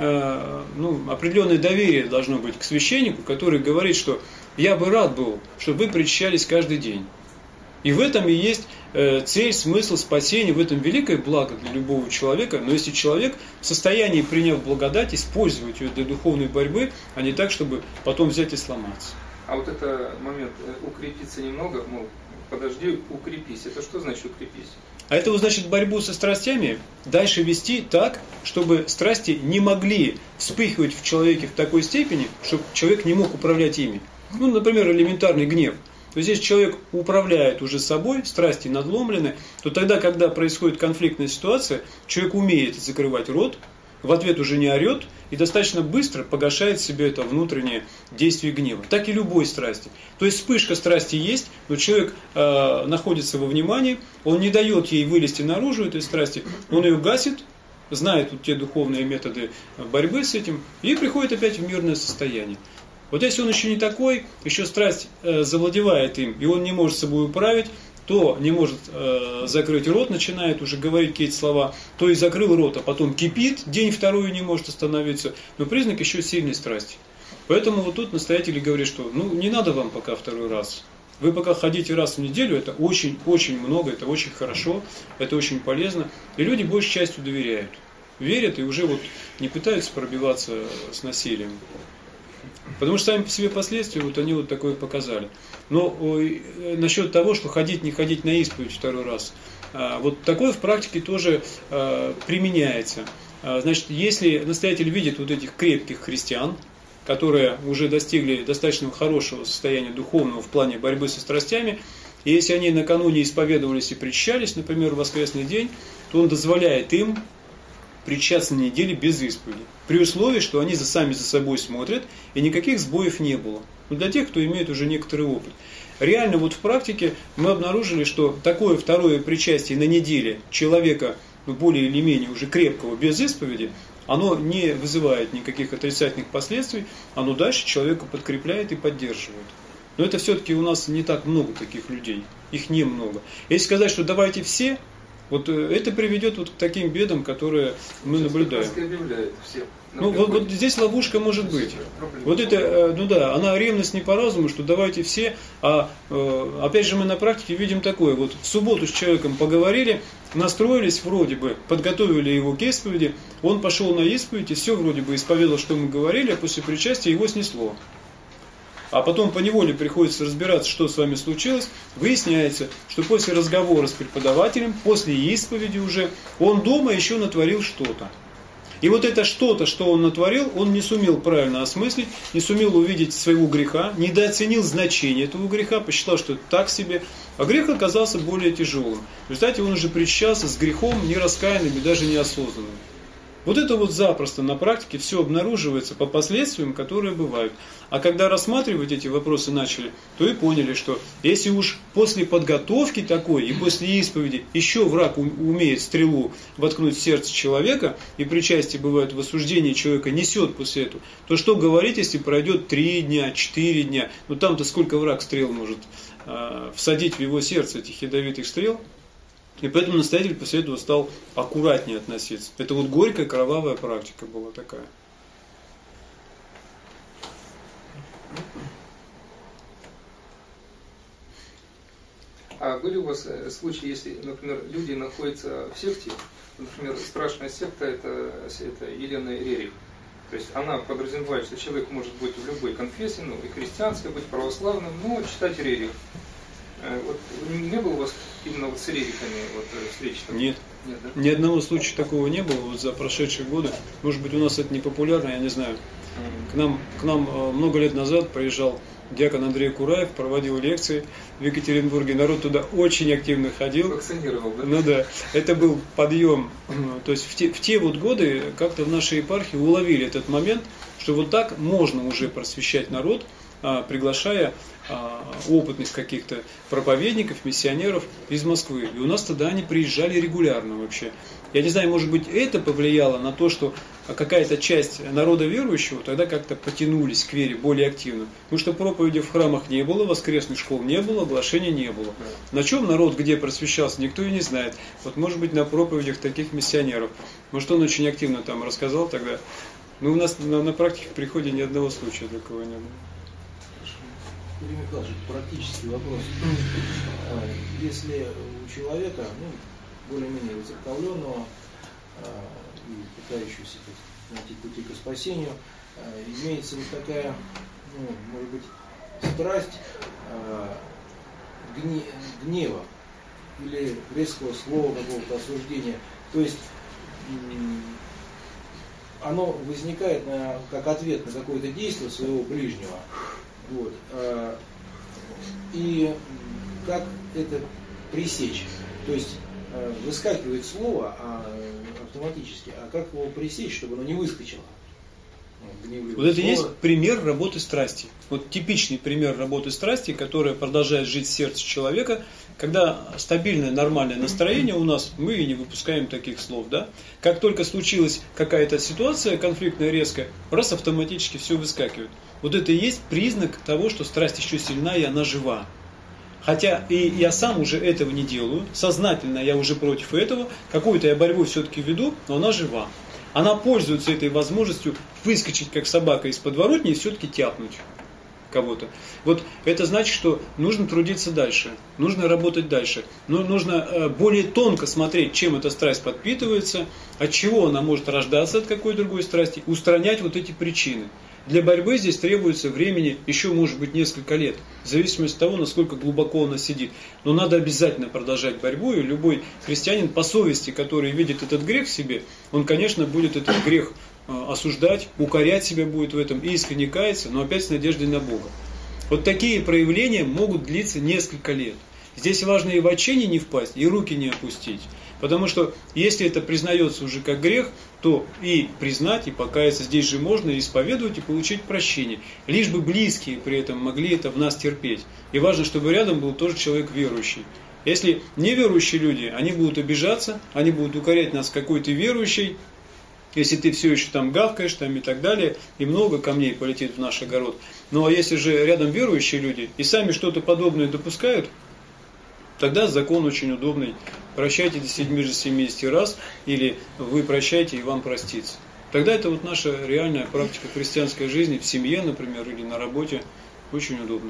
B: определенное доверие должно быть к священнику, который говорит, что я бы рад был, чтобы вы причащались каждый день. И в этом и есть цель, смысл спасения, в этом великое благо для любого человека. Но если человек в состоянии, приняв благодать, использовать ее для духовной борьбы, а не так, чтобы потом взять и сломаться.
A: А вот это момент укрепиться немного, мол, подожди, укрепись. Это что значит укрепись?
B: А это значит борьбу со страстями дальше вести так, чтобы страсти не могли вспыхивать в человеке в такой степени, чтобы человек не мог управлять ими. Ну, например, элементарный гнев. То есть, если человек управляет уже собой, страсти надломлены, то тогда, когда происходит конфликтная ситуация, человек умеет закрывать рот, в ответ уже не орет и достаточно быстро погашает в себе это внутреннее действие гнева. Так и любой страсти. То есть вспышка страсти есть, но человек находится во внимании, он не дает ей вылезти наружу этой страсти, он ее гасит, знает вот те духовные методы борьбы с этим и приходит опять в мирное состояние. Вот если он еще не такой, еще страсть завладевает им, и он не может собой управить, то не может закрыть рот, начинает уже говорить какие-то слова, то и закрыл рот, а потом кипит, день второй не может остановиться, но признак еще сильной страсти. Поэтому вот тут настоятели говорят, что не надо вам пока 2 раз. Вы пока ходите раз в неделю, это очень-очень много, это очень хорошо, это очень полезно, и люди большей частью доверяют, верят и уже вот не пытаются пробиваться с насилием. Потому что сами по себе последствия, вот они вот такое показали. Но насчет того, что ходить, не ходить на исповедь 2 раз, вот такое в практике тоже применяется. Значит, если настоятель видит вот этих крепких христиан, которые уже достигли достаточно хорошего состояния духовного в плане борьбы со страстями, и если они накануне исповедовались и причащались, например, в воскресный день, то он дозволяет им причаститься на неделе без исповеди. При условии, что они сами за собой смотрят, и никаких сбоев не было. Но для тех, кто имеет уже некоторый опыт. Реально вот в практике мы обнаружили, что такое 2-е причастие на неделе человека, более или менее уже крепкого, без исповеди, оно не вызывает никаких отрицательных последствий, оно дальше человека подкрепляет и поддерживает. Но это все-таки у нас не так много таких людей, их немного. Если сказать, что давайте все, вот это приведет вот к таким бедам, которые мы наблюдаем. Вот здесь ловушка может быть. Вот это, она ревность не по разуму, что давайте все, опять же мы на практике видим такое. Вот в субботу с человеком поговорили, настроились вроде бы, подготовили его к исповеди, он пошел на исповедь и все вроде бы исповедал, что мы говорили, а после причастия его снесло. А потом поневоле приходится разбираться, что с вами случилось. Выясняется, что после разговора с преподавателем, после исповеди уже, он дома еще натворил что-то. И вот это что-то, что он натворил, он не сумел правильно осмыслить, не сумел увидеть своего греха, недооценил значение этого греха, посчитал, что это так себе. А грех оказался более тяжелым. В результате он уже причащался с грехом нераскаянным и даже неосознанным. Вот это вот запросто на практике все обнаруживается по последствиям, которые бывают. А когда рассматривать эти вопросы начали, то и поняли, что если уж после подготовки такой и после исповеди еще враг умеет стрелу воткнуть в сердце человека, и причастие бывает в осуждении человека несет после этого, то что говорить, если пройдет 3 дня, 4 дня, там-то сколько враг стрел может всадить в его сердце этих ядовитых стрел. И поэтому настоятель после этого стал аккуратнее относиться. Это вот горькая, кровавая практика была такая.
A: А были у вас случаи, если, например, люди находятся в секте, например, страшная секта это Елена Рерих. То есть она подразумевает, что человек может быть в любой конфессии, и христианской, быть православным, но читать Рерих. Вот не было у вас именно вот с рерихами встреч?
B: Нет.
A: Нет, да?
B: Ни одного случая такого не было вот за прошедшие годы. Может быть, у нас это не популярно, я не знаю. К нам много лет назад приезжал Диакон Андрей Кураев проводил лекции в Екатеринбурге. Народ туда очень активно ходил.
A: Вакцинировал, да?
B: Ну да, это был подъем. То есть в те вот годы как-то в нашей епархии уловили этот момент, что вот так можно уже просвещать народ, приглашая опытных каких-то проповедников, миссионеров из Москвы. И у нас тогда они приезжали регулярно вообще. Я не знаю, может быть, это повлияло на то, что какая-то часть народа верующего тогда как-то потянулись к вере более активно. Потому что проповеди в храмах не было, воскресных школ не было, оглашения не было. На чем народ где просвещался, никто и не знает. Вот может быть на проповедях таких миссионеров. Может он очень активно там рассказал тогда. Но у нас на практике в приходе ни одного случая такого не было.
C: Юрий Михайлович, практический вопрос. Если у человека, более-менее выздоровленного и пытающегося найти пути к спасению, имеется вот такая, может быть, страсть гнева или резкого слова, какого-то осуждения. То есть оно возникает как ответ на какое-то действие своего ближнего. Вот. И как это пресечь? То есть выскакивает слово автоматически, а как его пресечь, чтобы оно не выскочило?
B: Вот это и есть пример работы страсти. Вот типичный пример работы страсти, которая продолжает жить в сердце человека, когда стабильное, нормальное настроение у нас, мы и не выпускаем таких слов. Да? Как только случилась какая-то ситуация конфликтная, резкая, раз автоматически все выскакивает. Вот это и есть признак того, что страсть еще сильна и она жива. Хотя и я сам уже этого не делаю, сознательно я уже против этого, какую-то я борьбу все-таки веду, но она жива. Она пользуется этой возможностью выскочить как собака из подворотни и все-таки тяпнуть кого-то. Вот это значит, что нужно трудиться дальше, нужно работать дальше. Но нужно более тонко смотреть, чем эта страсть подпитывается, от чего она может рождаться, от какой другой страсти, устранять вот эти причины. Для борьбы здесь требуется времени еще, может быть, несколько лет, в зависимости от того, насколько глубоко она сидит. Но надо обязательно продолжать борьбу, и любой христианин по совести, который видит этот грех в себе, он, конечно, будет этот грех осуждать, укорять себя будет в этом, и искренне каяться, но опять с надеждой на Бога. Вот такие проявления могут длиться несколько лет. Здесь важно и в отчаяние не впасть, и руки не опустить. Потому что если это признается уже как грех, то и признать, и покаяться здесь же можно, и исповедовать, и получить прощение. Лишь бы близкие при этом могли это в нас терпеть. И важно, чтобы рядом был тоже человек верующий. Если неверующие люди, они будут обижаться, они будут укорять нас какой-то верующий, если ты все еще там гавкаешь там, и так далее, и много камней полетит в наш огород. Ну а если же рядом верующие люди и сами что-то подобное допускают, тогда закон очень удобный. Прощайте до 70 раз, или вы прощайте, и вам простится. Тогда это вот наша реальная практика христианской жизни в семье, например, или на работе. Очень удобно.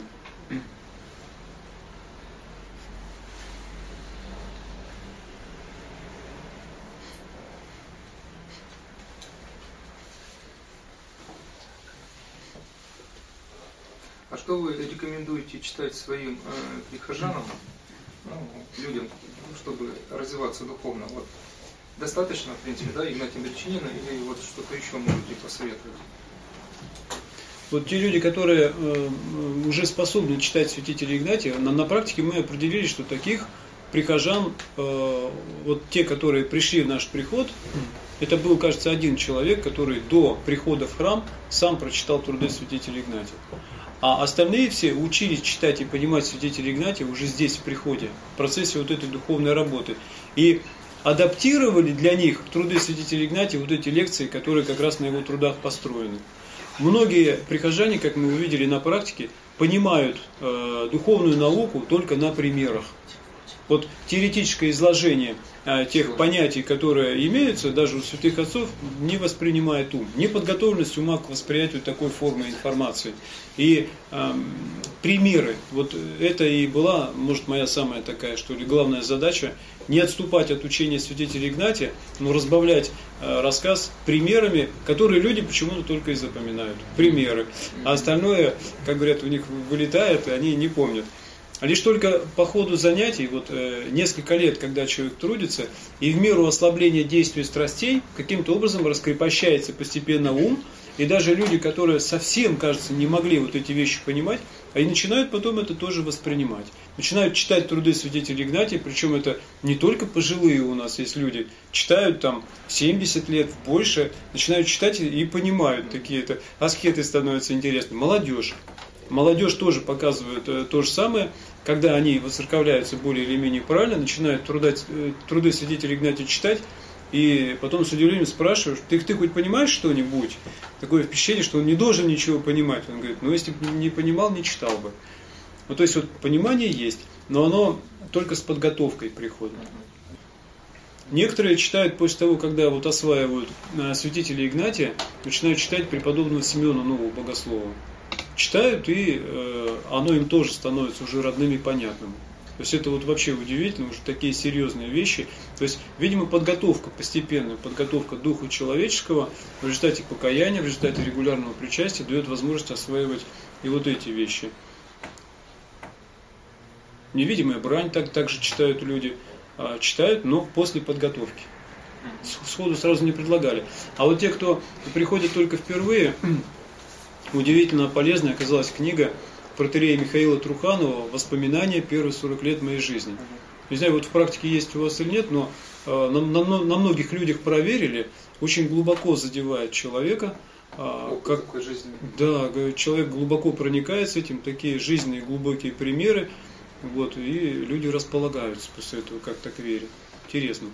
A: А что вы рекомендуете читать своим прихожанам, людям, чтобы развиваться духовно? Вот достаточно, в принципе, да, Игнатия Бричинина, или вот что-то еще можете посоветовать?
B: Вот те люди, которые уже способны читать святителя Игнатия, на практике мы определили, что таких прихожан, вот те, которые пришли в наш приход, это был, кажется, один человек, который до прихода в храм сам прочитал труды святителя Игнатия. А остальные все учились читать и понимать святителя Игнатия уже здесь, в приходе, в процессе вот этой духовной работы. И адаптировали для них труды святителя Игнатия, вот эти лекции, которые как раз на его трудах построены. Многие прихожане, как мы увидели на практике, понимают духовную науку только на примерах. Вот теоретическое изложение тех понятий, которые имеются, даже у святых отцов, не воспринимает ум. Неподготовленность ума к восприятию такой формы информации. И примеры, вот это и была, может, моя самая такая, что ли, главная задача, не отступать от учения святителя Игнатия, но разбавлять рассказ примерами, которые люди почему-то только и запоминают. Примеры. А остальное, как говорят, у них вылетает, и они не помнят. Лишь только по ходу занятий, вот несколько лет, когда человек трудится, и в меру ослабления действия страстей, каким-то образом раскрепощается постепенно ум, и даже люди, которые совсем, кажется, не могли вот эти вещи понимать, и начинают потом это тоже воспринимать. Начинают читать труды святителя Игнатия, причем это не только пожилые у нас есть люди, читают там 70 лет, больше, начинают читать и понимают такие-то, аскеты становятся интересны. Молодежь. Молодежь тоже показывает то же самое, когда они воцерковляются более или менее правильно, начинают труды святителя Игнатия читать, и потом с удивлением спрашиваешь, ты хоть понимаешь что-нибудь? Такое впечатление, что он не должен ничего понимать. Он говорит, ну если бы не понимал, не читал бы. Ну то есть вот понимание есть, но оно только с подготовкой приходит. Некоторые читают после того, когда вот осваивают святителя Игнатия, начинают читать преподобного Симеона Нового Богослова. Читают, и оно им тоже становится уже родным и понятным. То есть это вот вообще удивительно, уже такие серьезные вещи. То есть, видимо, подготовка, постепенная подготовка духа человеческого в результате покаяния, в результате регулярного причастия дает возможность осваивать и вот эти вещи. Невидимая брань также читают люди. Читают, но после подготовки. Сходу сразу не предлагали. А вот те, кто приходит только впервые, удивительно полезной оказалась книга протоиерея Михаила Труханова «Воспоминания первые 40 лет моей жизни». Не знаю, вот в практике есть у вас или нет, но на многих людях проверили, очень глубоко задевает человека. Да, человек глубоко проникается этим, такие жизненные глубокие примеры, вот, и люди располагаются после этого как-то к вере. Интересно.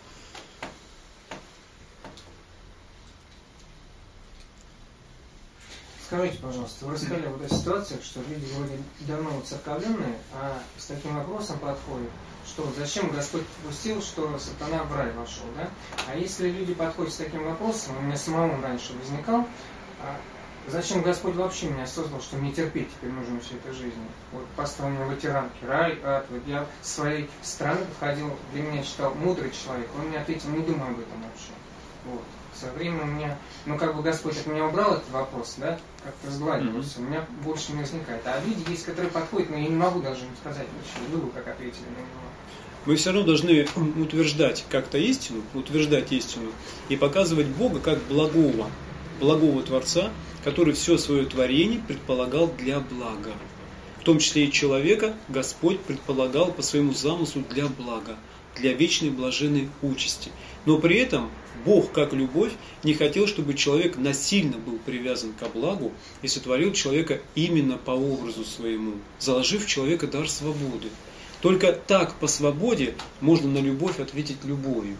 E: Скажите, пожалуйста, вы рассказали вот о ситуациях, что люди вроде давно уцерковленные, а с таким вопросом подходят, что зачем Господь допустил, что сатана в рай вошел, да? А если люди подходят с таким вопросом, у меня самому раньше возникал, зачем Господь вообще меня создал, что мне терпеть теперь нужно всю эту жизнь? Вот поставил меня в эти рамки, рай, ад. Вот я с своей стороны подходил, для меня считал мудрый человек, он мне ответил, не думай об этом вообще. Вот. Со временем у меня, Господь от меня убрал этот вопрос, да, как-то сгладилось, у меня больше не возникает. А люди есть, которые подходят, но я не могу даже им сказать ничего, вы как ответили на него.
B: Мы все равно должны утверждать как-то истину, и показывать Бога как благого Творца, который все свое творение предполагал для блага. В том числе и человека Господь предполагал по своему замыслу для блага, для вечной блаженной участи. Но при этом Бог, как любовь, не хотел, чтобы человек насильно был привязан ко благу и сотворил человека именно по образу своему, заложив в человека дар свободы. Только так, по свободе, можно на любовь ответить любовью.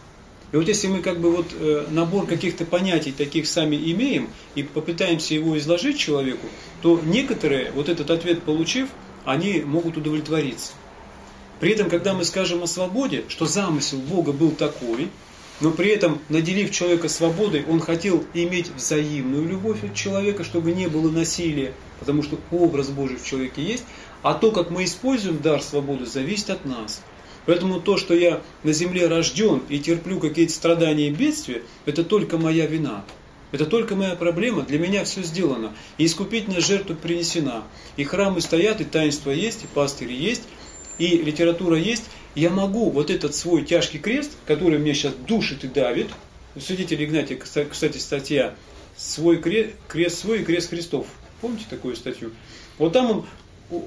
B: И вот если мы набор каких-то понятий таких сами имеем и попытаемся его изложить человеку, то некоторые, вот этот ответ получив, они могут удовлетвориться. При этом, когда мы скажем о свободе, что замысел Бога был такой, но при этом, наделив человека свободой, он хотел иметь взаимную любовь от человека, чтобы не было насилия, потому что образ Божий в человеке есть, а то, как мы используем дар свободы, зависит от нас. Поэтому то, что я на земле рожден и терплю какие-то страдания и бедствия, это только моя вина. Это только моя проблема, для меня все сделано. И искупительная жертва принесена. И храмы стоят, и таинства есть, и пастыри есть, и литература есть. Я могу вот этот свой тяжкий крест, который меня сейчас душит и давит, у святителя Игнатия, кстати, статья «Свой крест свой и крест Христов». Помните такую статью? Вот там он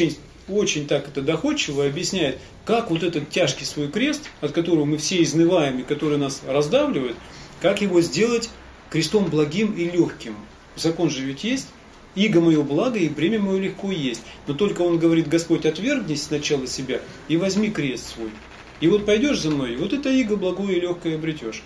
B: очень так это доходчиво объясняет, как вот этот тяжкий свой крест, от которого мы все изнываем и который нас раздавливает, как его сделать крестом благим и легким. Закон же ведь есть. Иго мое благо, и бремя мое легко есть. Но только он говорит, Господь, отвергнись сначала себя и возьми крест свой. И вот пойдешь за мной, и вот это иго благое и легкое обретешь.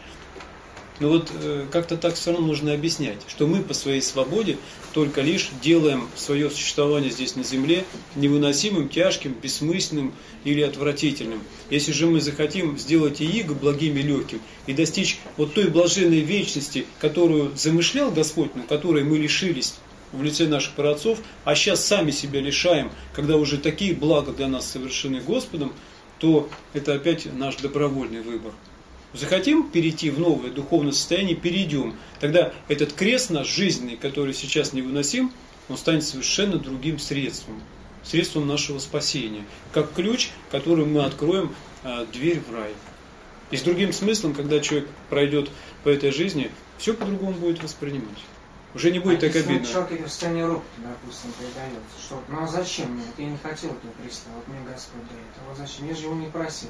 B: Но вот как-то так все равно нужно объяснять, что мы по своей свободе только лишь делаем свое существование здесь на земле невыносимым, тяжким, бессмысленным или отвратительным. Если же мы захотим сделать и иго благим и легким, и достичь вот той блаженной вечности, которую замышлял Господь, но которой мы лишились в лице наших праотцов, а сейчас сами себя лишаем, когда уже такие блага для нас совершены Господом, то это опять наш добровольный выбор. Захотим перейти в новое духовное состояние, перейдем. Тогда этот крест наш жизненный, который сейчас невыносим, он станет совершенно другим средством. Средством нашего спасения. Как ключ, которым мы откроем дверь в рай. И с другим смыслом, когда человек пройдет по этой жизни, все по-другому будет воспринимать. Уже не будет так обидно.
E: Если человек в состоянии ропота, допустим, передается, что ну а зачем мне? Я не хотел этого креста, вот мне Господь дает. А вот зачем? Я же его не просил.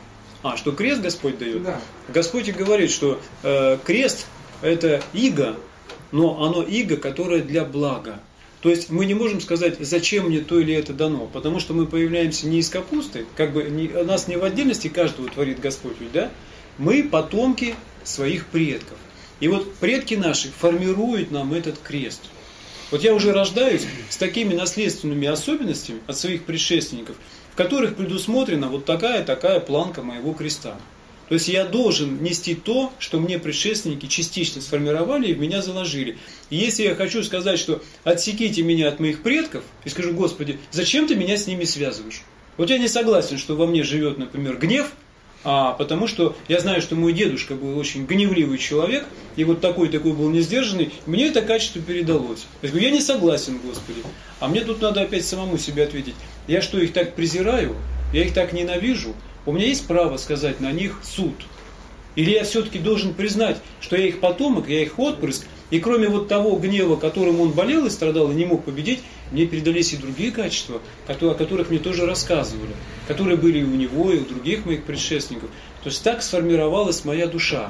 B: Что крест Господь дает?
E: Да.
B: Господь и говорит, что крест это иго, но оно иго, которое для блага. То есть мы не можем сказать, зачем мне то или это дано, потому что мы появляемся не из капусты, как бы нас не в отдельности каждого творит Господь, ведь, да? Мы потомки своих предков. И вот предки наши формируют нам этот крест. Вот я уже рождаюсь с такими наследственными особенностями от своих предшественников, в которых предусмотрена вот такая планка моего креста. То есть я должен нести то, что мне предшественники частично сформировали и в меня заложили. И если я хочу сказать, что отсеките меня от моих предков, и скажу, Господи, зачем ты меня с ними связываешь? Вот я не согласен, что во мне живет, например, гнев, потому что я знаю, что мой дедушка был очень гневливый человек, и вот такой был несдержанный, мне это качество передалось. Я говорю, я не согласен, Господи. А мне тут надо опять самому себе ответить. Я что, их так презираю? Я их так ненавижу? У меня есть право сказать на них суд? Или я все-таки должен признать, что я их потомок, я их отпрыск, и кроме вот того гнева, которым он болел и страдал, и не мог победить, мне передались и другие качества, о которых мне тоже рассказывали, которые были и у него, и у других моих предшественников. То есть так сформировалась моя душа.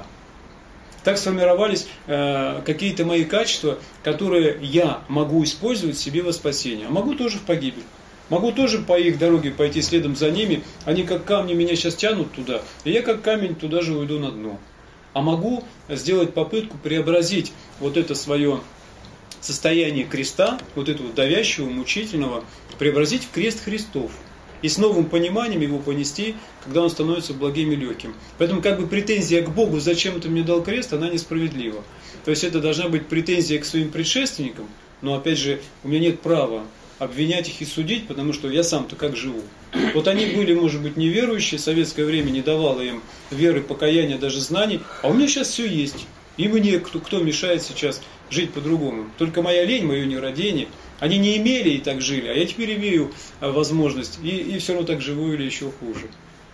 B: Так сформировались какие-то мои качества, которые я могу использовать себе во спасение, а могу тоже в погибель. Могу тоже по их дороге пойти следом за ними, они как камни меня сейчас тянут туда, и я как камень туда же уйду на дно. А могу сделать попытку преобразить вот это свое состояние креста, вот этого давящего, мучительного, преобразить в крест Христов. И с новым пониманием его понести, когда он становится благим и легким. Поэтому как бы претензия к Богу, зачем ты мне дал крест, она несправедлива. То есть это должна быть претензия к своим предшественникам, но опять же у меня нет права обвинять их и судить, потому что я сам-то как живу. Вот они были, может быть, неверующие, советское время не давало им веры, покаяния, даже знаний, а у меня сейчас все есть. И мне кто мешает сейчас жить по-другому. Только моя лень, мое нерадение. Они не имели и так жили, а я теперь имею возможность, и все равно так живу или еще хуже.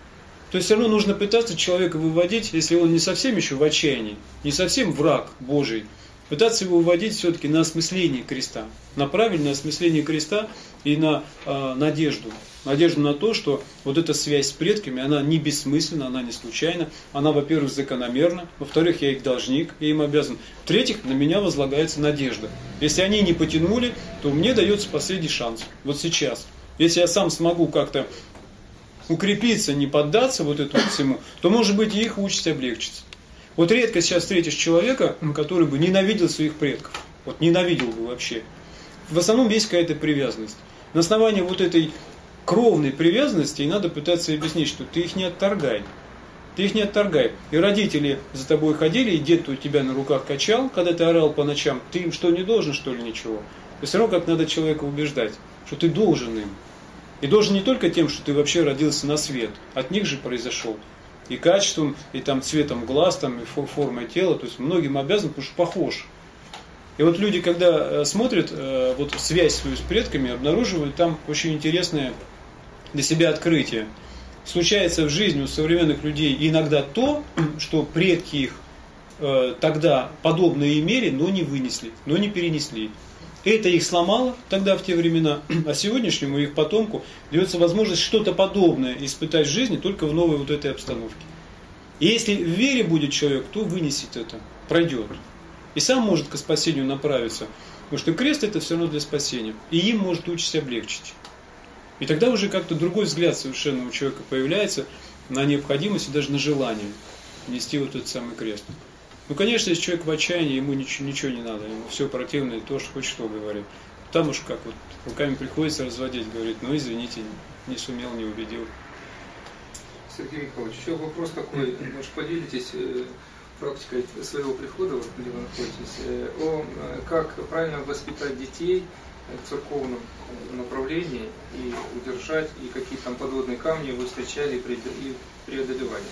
B: То есть все равно нужно пытаться человека выводить, если он не совсем еще в отчаянии, не совсем враг Божий, пытаться его выводить все-таки на осмысление креста, на правильное осмысление креста и на надежду. Надежду на то, что вот эта связь с предками, она не бессмысленна, она не случайна, она, во-первых, закономерна, во-вторых, я их должник, я им обязан. В-третьих, на меня возлагается надежда. Если они не потянули, то мне дается последний шанс, вот сейчас. Если я сам смогу как-то укрепиться, не поддаться вот этому всему, то, может быть, и их участь облегчится. Вот редко сейчас встретишь человека, который бы ненавидел своих предков. Вот ненавидел бы вообще. В основном есть какая-то привязанность. На основании вот этой кровной привязанности и надо пытаться объяснить, что ты их не отторгай. Ты их не отторгай. И родители за тобой ходили, и дед у тебя на руках качал, когда ты орал по ночам. Ты им что, не должен, что ли, ничего? То все равно как надо человека убеждать, что ты должен им. И должен не только тем, что ты вообще родился на свет. От них же произошел. И качеством, и там цветом глаз, там, и формой тела. То есть многим обязан, потому что похож. И вот люди, когда смотрят вот связь свою с предками, обнаруживают там очень интересное для себя открытие. Случается в жизни у современных людей иногда то, что предки их тогда подобное имели, но не вынесли, но не перенесли. Это их сломало тогда, в те времена, а сегодняшнему их потомку дается возможность что-то подобное испытать в жизни только в новой вот этой обстановке. И если в вере будет человек, то вынесет это, пройдет. И сам может к спасению направиться. Потому что крест это все равно для спасения. И им может участь облегчить. И тогда уже как-то другой взгляд совершенно у человека появляется на необходимость и даже на желание нести вот этот самый крест. Ну, конечно, если человек в отчаянии, ему ничего не надо, ему все противно, и то, что хоть что говорит. Там уж как вот руками приходится разводить, говорит, ну извините, не сумел, не убедил.
A: Сергей Михайлович, еще вопрос такой, может поделитесь практикой своего прихода, где вы находитесь, как правильно воспитать детей в церковном направлении и удержать, и какие там подводные камни вы встречали и преодолевали.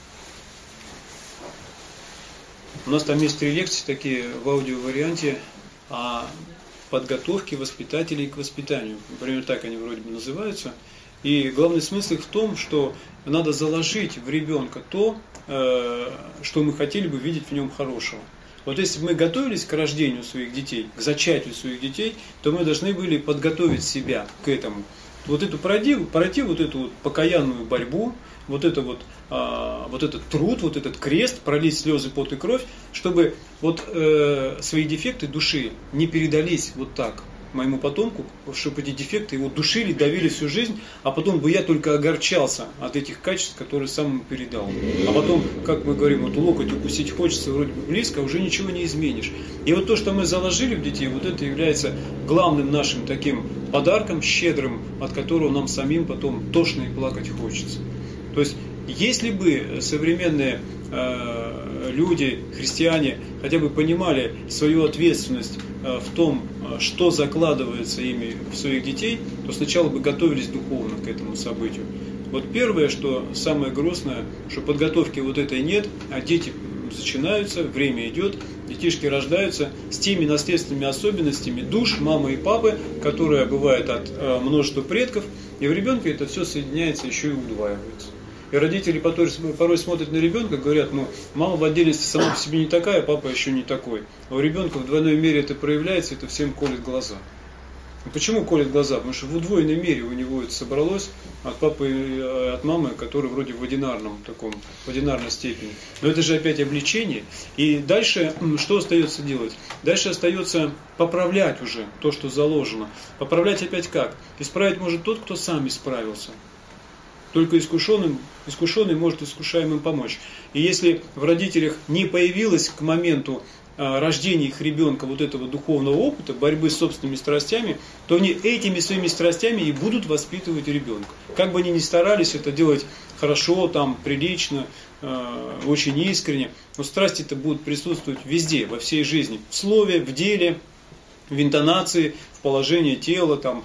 B: У нас там есть 3 лекции такие в аудиоварианте о подготовке воспитателей к воспитанию. Например, так они вроде бы называются. И главный смысл их в том, что надо заложить в ребенка то, что мы хотели бы видеть в нем хорошего. Вот если бы мы готовились к рождению своих детей, к зачатию своих детей, то мы должны были подготовить себя к этому. Вот эту пройти вот эту вот покаянную борьбу, вот этот труд, вот этот крест, пролить слезы, пот и кровь, чтобы вот свои дефекты души не передались вот так моему потомку, чтобы эти дефекты его душили, давили всю жизнь, а потом бы я только огорчался от этих качеств, которые сам ему передал. А потом, как мы говорим, вот локоть укусить хочется, вроде бы близко, а уже ничего не изменишь. И вот то, что мы заложили в детей, вот это является главным нашим таким подарком, щедрым, от которого нам самим потом тошно и плакать хочется. То есть, если бы современные люди, христиане, хотя бы понимали свою ответственность в том, что закладывается ими в своих детей, то сначала бы готовились духовно к этому событию. Вот первое, что самое грустное, что подготовки вот этой нет, а дети начинаются, время идет, детишки рождаются с теми наследственными особенностями душ мамы и папы, которые бывают от множества предков, и в ребенке это все соединяется еще и удваивается. И родители порой смотрят на ребенка и говорят, ну, мама в отдельности сама по себе не такая, папа еще не такой. А у ребенка в двойной мере это проявляется, это всем колет глаза. Почему колет глаза? Потому что в удвоенной мере у него это собралось от папы и от мамы, которые вроде в одинарной степени. Но это же опять обличение. И дальше что остается делать? Дальше остается поправлять уже то, что заложено. Поправлять опять как? Исправить может тот, кто сам исправился. Только искушенный может искушаемым помочь. И если в родителях не появилось к моменту рождения их ребенка вот этого духовного опыта, борьбы с собственными страстями, то они этими своими страстями и будут воспитывать ребенка. Как бы они ни старались это делать хорошо, там, прилично, очень искренне, но страсти-то будут присутствовать везде, во всей жизни. В слове, в деле, в интонации, в положении тела, там,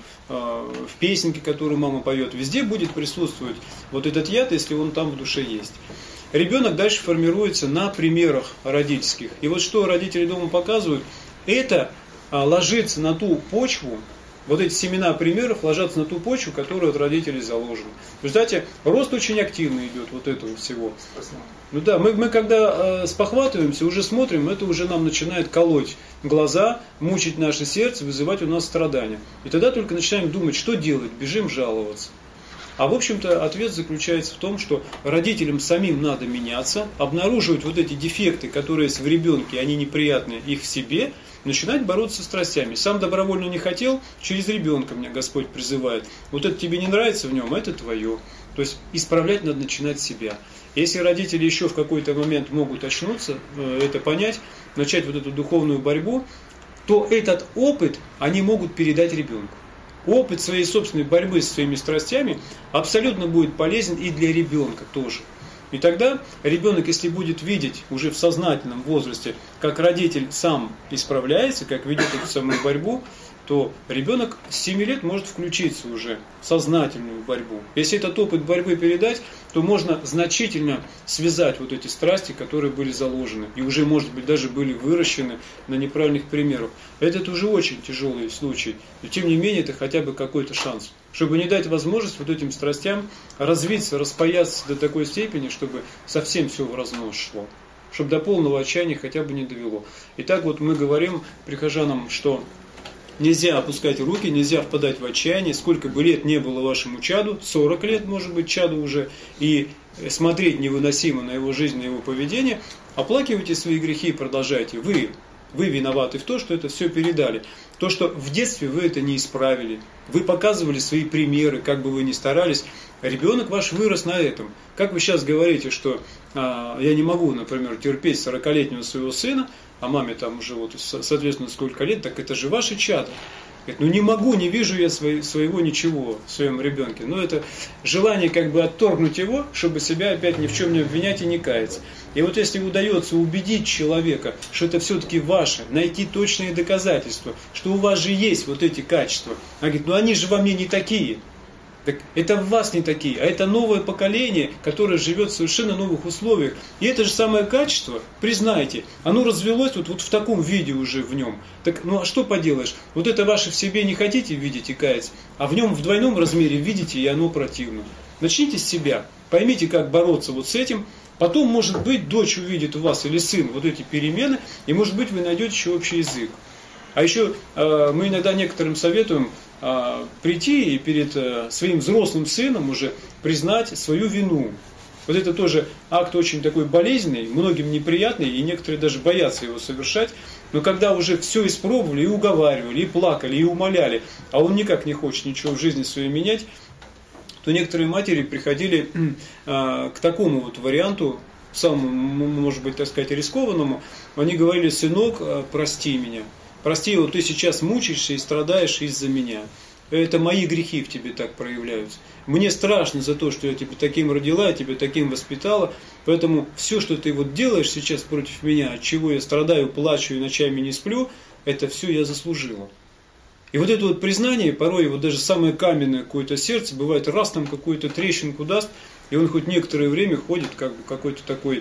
B: в песенке, которую мама поет. Везде будет присутствовать вот этот яд, если он там в душе есть. Ребенок дальше формируется на примерах родительских. И вот что родители дома показывают, это ложится на ту почву, вот эти семена примеров ложатся на ту почву, которая от родителей заложена. В результате рост очень активно идет вот этого всего. Ну да, мы когда спохватываемся, уже смотрим, это уже нам начинает колоть глаза, мучить наше сердце, вызывать у нас страдания. И тогда только начинаем думать, что делать, бежим жаловаться. А в общем-то ответ заключается в том, что родителям самим надо меняться, обнаруживать вот эти дефекты, которые есть в ребенке, они неприятные, их в себе, начинать бороться с страстями. Сам добровольно не хотел, через ребенка меня Господь призывает. Вот это тебе не нравится в нем, это твое. То есть исправлять надо начинать с себя. Если родители еще в какой-то момент могут очнуться, это понять, начать вот эту духовную борьбу, то этот опыт они могут передать ребенку. Опыт своей собственной борьбы с своими страстями абсолютно будет полезен и для ребенка тоже. И тогда ребенок, если будет видеть уже в сознательном возрасте, как родитель сам исправляется, как ведет эту самую борьбу, то ребенок с 7 лет может включиться уже в сознательную борьбу. Если этот опыт борьбы передать, то можно значительно связать вот эти страсти, которые были заложены, и уже, может быть, даже были выращены на неправильных примерах. Это уже очень тяжелый случай, но тем не менее это хотя бы какой-то шанс, чтобы не дать возможность вот этим страстям развиться, распаяться до такой степени, чтобы совсем все в разнос шло, чтобы до полного отчаяния хотя бы не довело. Итак, вот мы говорим прихожанам, что нельзя опускать руки, нельзя впадать в отчаяние, сколько бы лет не было вашему чаду, 40 лет может быть чаду уже, и смотреть невыносимо на его жизнь, на его поведение, оплакивайте свои грехи и продолжайте. Вы виноваты в том, что это все передали. То, что в детстве вы это не исправили, вы показывали свои примеры, как бы вы ни старались, ребенок ваш вырос на этом. Как вы сейчас говорите, что я не могу, например, терпеть 40-летнего своего сына, а маме там уже вот соответственно сколько лет, так это же ваше чадо. Говорит, ну не могу, не вижу я своего ничего в своем ребенке. Но это желание как бы отторгнуть его, чтобы себя опять ни в чем не обвинять и не каяться. И вот если удается убедить человека, что это все-таки ваше, найти точные доказательства, что у вас же есть вот эти качества. Она говорит, ну они же во мне не такие. Так это в вас не такие, а это новое поколение, которое живет в совершенно новых условиях. И это же самое качество, признайте, оно развелось вот в таком виде уже в нем. Так, ну а что поделаешь? Вот это ваше в себе не хотите видеть и каяться, а в нем в двойном размере видите, и оно противно. Начните с себя, поймите, как бороться вот с этим, Потом, может быть, дочь увидит у вас или сын вот эти перемены, и, может быть, вы найдете еще общий язык. А еще мы иногда некоторым советуем прийти и перед своим взрослым сыном уже признать свою вину. Вот это тоже акт очень такой болезненный, многим неприятный, и некоторые даже боятся его совершать. Но когда уже все испробовали, и уговаривали, и плакали, и умоляли, а он никак не хочет ничего в жизни своей менять, то некоторые матери приходили к такому вот варианту, самому, может быть, так сказать, рискованному. Они говорили: сынок, прости меня. Прости, вот ты сейчас мучаешься и страдаешь из-за меня. Это мои грехи в тебе так проявляются. Мне страшно за то, что я тебя таким родила, я тебя таким воспитала. Поэтому все, что ты вот делаешь сейчас против меня, от чего я страдаю, плачу и ночами не сплю, это все я заслужила. И вот это вот признание, порой вот даже самое каменное какое-то сердце, бывает, раз там какую-то трещинку даст, и он хоть некоторое время ходит как бы какой-то такой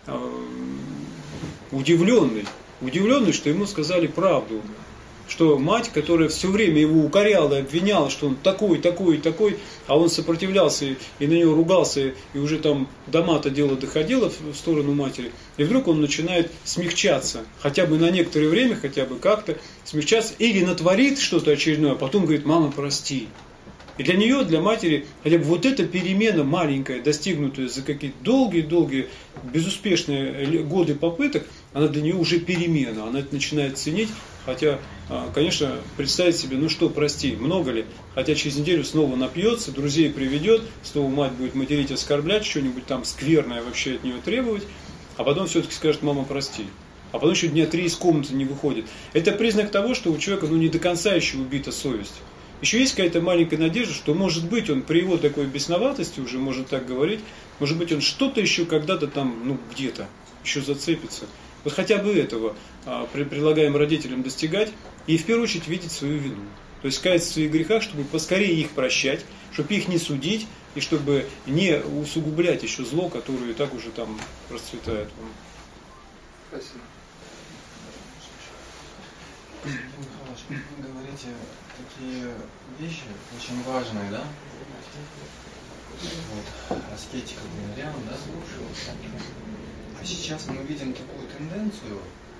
B: удивленный, что ему сказали правду. Что мать, которая все время его укоряла и обвиняла, что он такой, а он сопротивлялся и на него ругался, и уже там до мата дело доходило в сторону матери, и вдруг он начинает смягчаться, хотя бы на некоторое время, хотя бы как-то смягчаться, или натворит что-то очередное, а потом говорит: мама, прости. И для нее, для матери, хотя бы вот эта перемена маленькая, достигнутая за какие-то долгие, безуспешные годы попыток, она для нее уже перемена, она это начинает ценить, хотя, конечно, представить себе, ну что, прости, много ли, хотя через неделю снова напьется, друзей приведет, снова мать будет материть, оскорблять, что-нибудь там скверное вообще от нее требовать, а потом все-таки скажет: мама, прости. А потом еще дня 3 из комнаты не выходит. Это признак того, что у человека не до конца еще убита совесть. Еще есть какая-то маленькая надежда, что, может быть, он при его такой бесноватости, уже может так говорить, может быть, он что-то еще когда-то там, где-то еще зацепится. Вот хотя бы этого предлагаем родителям достигать и в первую очередь видеть свою вину. То есть каяться в своих грехах, чтобы поскорее их прощать, чтобы их не судить и чтобы не усугублять еще зло, которое и так уже там расцветает.
A: Спасибо.
F: Вы говорите такие вещи очень важные, да? Вот, аскетика Гумилиан, да? А сейчас мы видим такую тенденцию,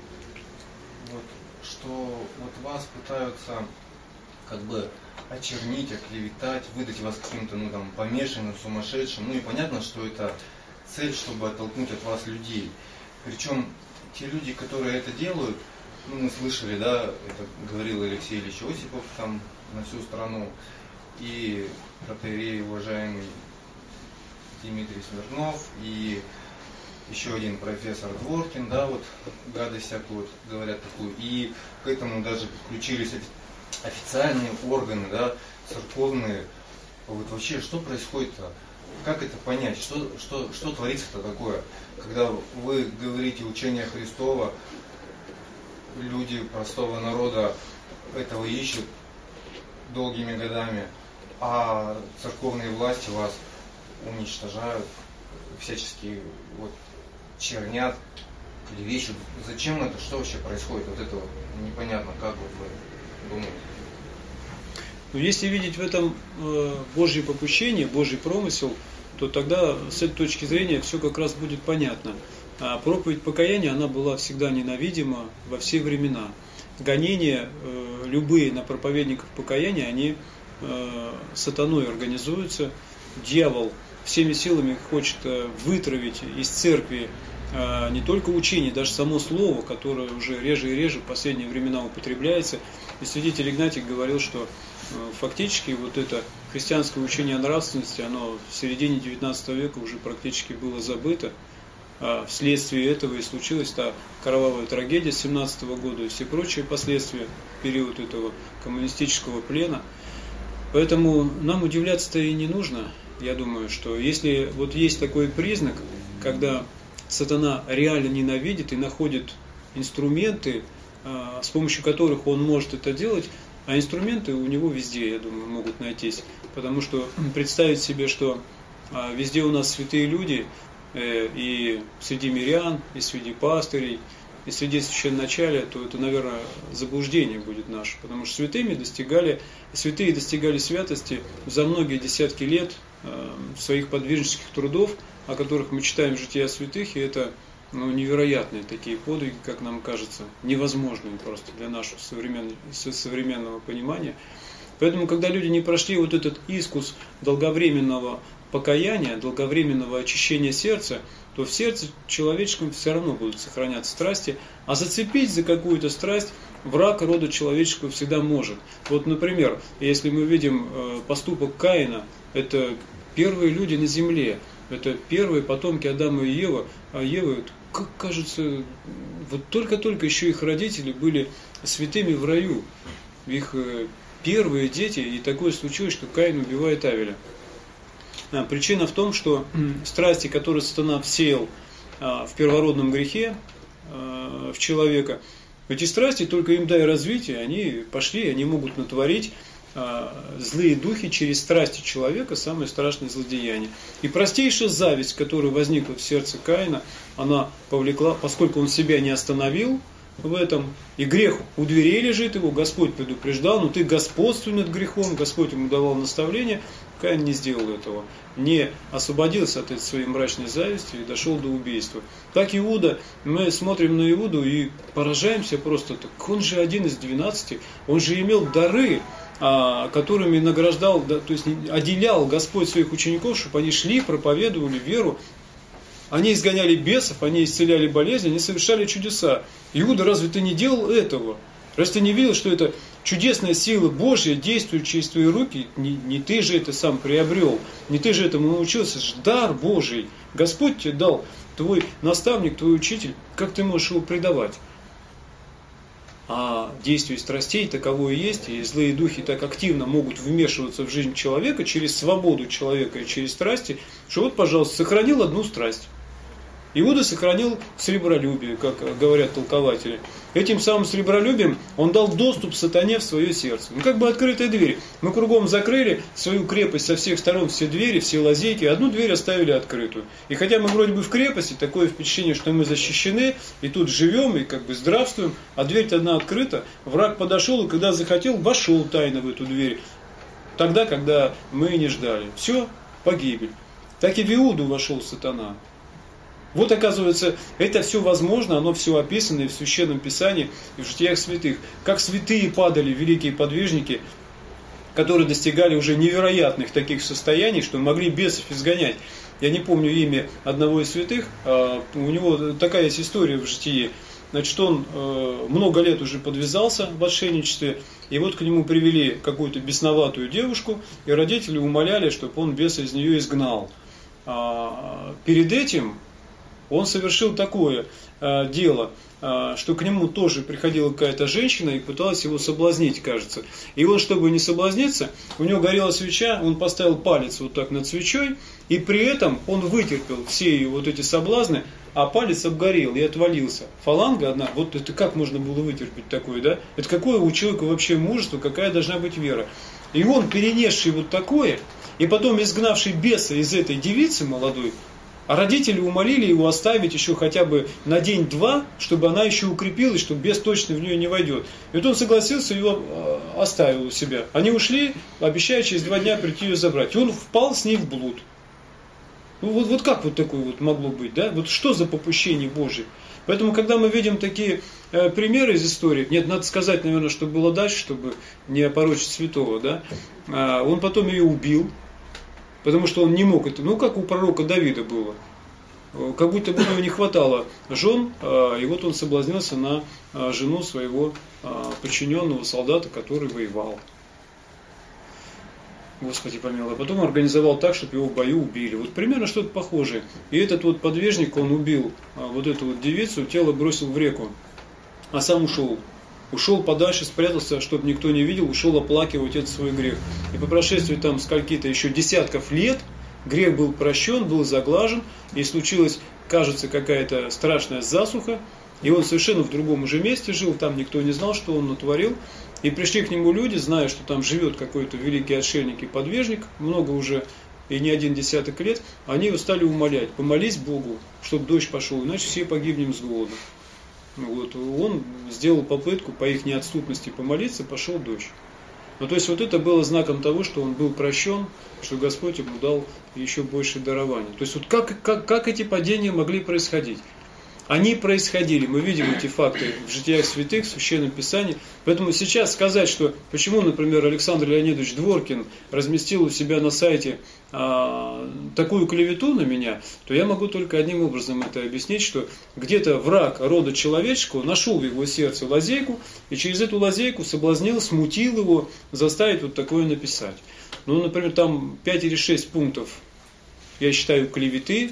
F: вот, что вот вас пытаются как бы очернить, оклеветать, выдать вас каким-то, помешанным, сумасшедшим. И понятно, что это цель, чтобы оттолкнуть от вас людей. Причем те люди, которые это делают, мы слышали, да, это говорил Алексей Ильич Осипов там на всю страну, и протоиерей уважаемый Дмитрий Смирнов, и еще один профессор Дворкин, да, вот гадость всякую вот говорят такую, и к этому даже подключились официальные органы, да, церковные. Вот вообще, что происходит-то? Как это понять? Что творится-то такое? Когда вы говорите учение Христова, люди простого народа этого ищут долгими годами, а церковные власти вас уничтожают, всячески вот чернят, клевещут. Зачем это? Что вообще происходит? Вот это вот непонятно, как вот вы думаете?
B: Если видеть в этом Божье попущение, Божий промысел, то тогда с этой точки зрения все как раз будет понятно. А проповедь покаяния, она была всегда ненавидима во все времена. Гонения любые на проповедников покаяния, они сатаной организуются. Дьявол всеми силами хочет вытравить из церкви не только учение, даже само слово, которое уже реже и реже в последние времена употребляется. И святитель Игнатий говорил, что фактически вот это христианское учение о нравственности, оно в середине XIX века уже практически было забыто. Вследствие этого и случилась та кровавая трагедия 1917 года и все прочие последствия в период этого коммунистического плена. Поэтому нам удивляться-то и не нужно. Я думаю, что если вот есть такой признак, когда сатана реально ненавидит и находит инструменты, с помощью которых он может это делать, а инструменты у него везде, я думаю, могут найтись. Потому что представить себе, что везде у нас святые люди, и среди мирян, и среди пастырей, и среди священноначалия, то это, наверное, заблуждение будет наше. Потому что святые достигали святости за многие десятки лет своих подвижнических трудов, о которых мы читаем в «Жития святых», и это невероятные такие подвиги, как нам кажется, невозможные просто для нашего современного понимания. Поэтому, когда люди не прошли вот этот искус долговременного покаяния, долговременного очищения сердца, то в сердце человеческом все равно будут сохраняться страсти, а зацепить за какую-то страсть враг рода человеческого всегда может. Вот, например, если мы видим поступок Каина, это первые люди на земле, это первые потомки Адама и Евы, как кажется, вот только-только еще их родители были святыми в раю, их первые дети, и такое случилось, что Каин убивает Авеля. Причина в том, что страсти, которые сатана всеял в первородном грехе в человека, эти страсти, только им дай развитие, они пошли, они могут натворить злые духи через страсти человека, самое страшное злодеяние. И простейшая зависть, которая возникла в сердце Каина, она повлекла, поскольку он себя не остановил в этом, и грех у дверей лежит его, Господь предупреждал, но ты господствуй над грехом, Господь ему давал наставление, Каин не сделал этого, не освободился от этой своей мрачной зависти и дошел до убийства. Так Иуда, мы смотрим на Иуду и поражаемся просто, так он же один из 12, он же имел дары, которыми награждал, то есть отделял Господь своих учеников, чтобы они шли, проповедовали веру. Они изгоняли бесов, они исцеляли болезни, они совершали чудеса. Иуда, разве ты не делал этого? Разве ты не видел, что это чудесная сила Божья действует через твои руки? Не ты же это сам приобрел, не ты же этому научился, это же дар Божий. Господь тебе дал, твой наставник, твой учитель, как ты можешь его предавать? А действие страстей таково и есть, и злые духи так активно могут вмешиваться в жизнь человека через свободу человека и через страсти, что вот, пожалуйста, сохранил одну страсть. Иуда сохранил сребролюбие, как говорят толкователи. Этим самым сребролюбием он дал доступ сатане в свое сердце. Как бы открытая дверь. Мы кругом закрыли свою крепость со всех сторон, все двери, все лазейки, одну дверь оставили открытую. И хотя мы вроде бы в крепости, такое впечатление, что мы защищены, и тут живем, и как бы здравствуем, а дверь-то одна открыта, враг подошел, и когда захотел, вошел тайно в эту дверь. Тогда, когда мы не ждали. Все, погибель. Так и в Иуду вошел сатана. Вот, оказывается, это все возможно, оно все описано и в Священном Писании, и в Житиях святых. Как святые падали, великие подвижники, которые достигали уже невероятных таких состояний, что могли бесов изгонять. Я не помню имя одного из святых, у него такая есть история в Житии. Значит, он много лет уже подвязался в отшельничестве, и вот к нему привели какую-то бесноватую девушку, и родители умоляли, чтобы он беса из нее изгнал. Перед этим он совершил такое дело, что к нему тоже приходила какая-то женщина и пыталась его соблазнить, кажется. И он, чтобы не соблазниться, у него горела свеча, он поставил палец вот так над свечой, и при этом он вытерпел все ее вот эти соблазны, а палец обгорел и отвалился. Фаланга одна, вот это как можно было вытерпеть такое, да? Это какое у человека вообще мужество, какая должна быть вера? И он, перенесший вот такое, и потом изгнавший беса из этой девицы молодой, а родители умолили его оставить еще хотя бы на день-два, чтобы она еще укрепилась, чтобы бес точно в нее не войдет. И вот он согласился, его оставил у себя. Они ушли, обещая через 2 дня прийти ее забрать. И он впал с ней в блуд. Вот как вот такое вот могло быть, да? Вот что за попущение Божие? Поэтому, когда мы видим такие примеры из истории, нет, надо сказать, наверное, что было дальше, чтобы не опорочить святого, да? Он потом ее убил. Потому что он не мог это, как у пророка Давида было. Как будто бы у него не хватало жен, и вот он соблазнился на жену своего подчиненного солдата, который воевал. Господи помилуй. А потом организовал так, чтобы его в бою убили. Вот примерно что-то похожее. И этот вот подвижник, он убил вот эту вот девицу, тело бросил в реку, а сам ушел. Ушел подальше, спрятался, чтобы никто не видел, ушел оплакивать этот свой грех. И по прошествии там скольки-то еще десятков лет, грех был прощен, был заглажен, и случилась, кажется, какая-то страшная засуха, и он совершенно в другом уже месте жил, там никто не знал, что он натворил. И пришли к нему люди, зная, что там живет какой-то великий отшельник и подвижник, много уже, и не 1 десяток лет, они его стали умолять: помолись Богу, чтобы дождь пошел, иначе все погибнем с голоду. Вот, он сделал попытку по их неотступности помолиться, пошел дождь. Ну, то есть вот это было знаком того, что он был прощен, что Господь ему дал еще больше дарования. То есть вот как эти падения могли происходить? Они происходили, мы видим эти факты в житиях святых, в Священном Писании. Поэтому сейчас сказать, что почему, например, Александр Леонидович Дворкин разместил у себя на сайте такую клевету на меня, то я могу только одним образом это объяснить, что где-то враг рода человеческого нашел в его сердце лазейку, и через эту лазейку соблазнил, смутил его, заставить вот такое написать. Ну, например, там 5 или 6 пунктов, я считаю, клеветы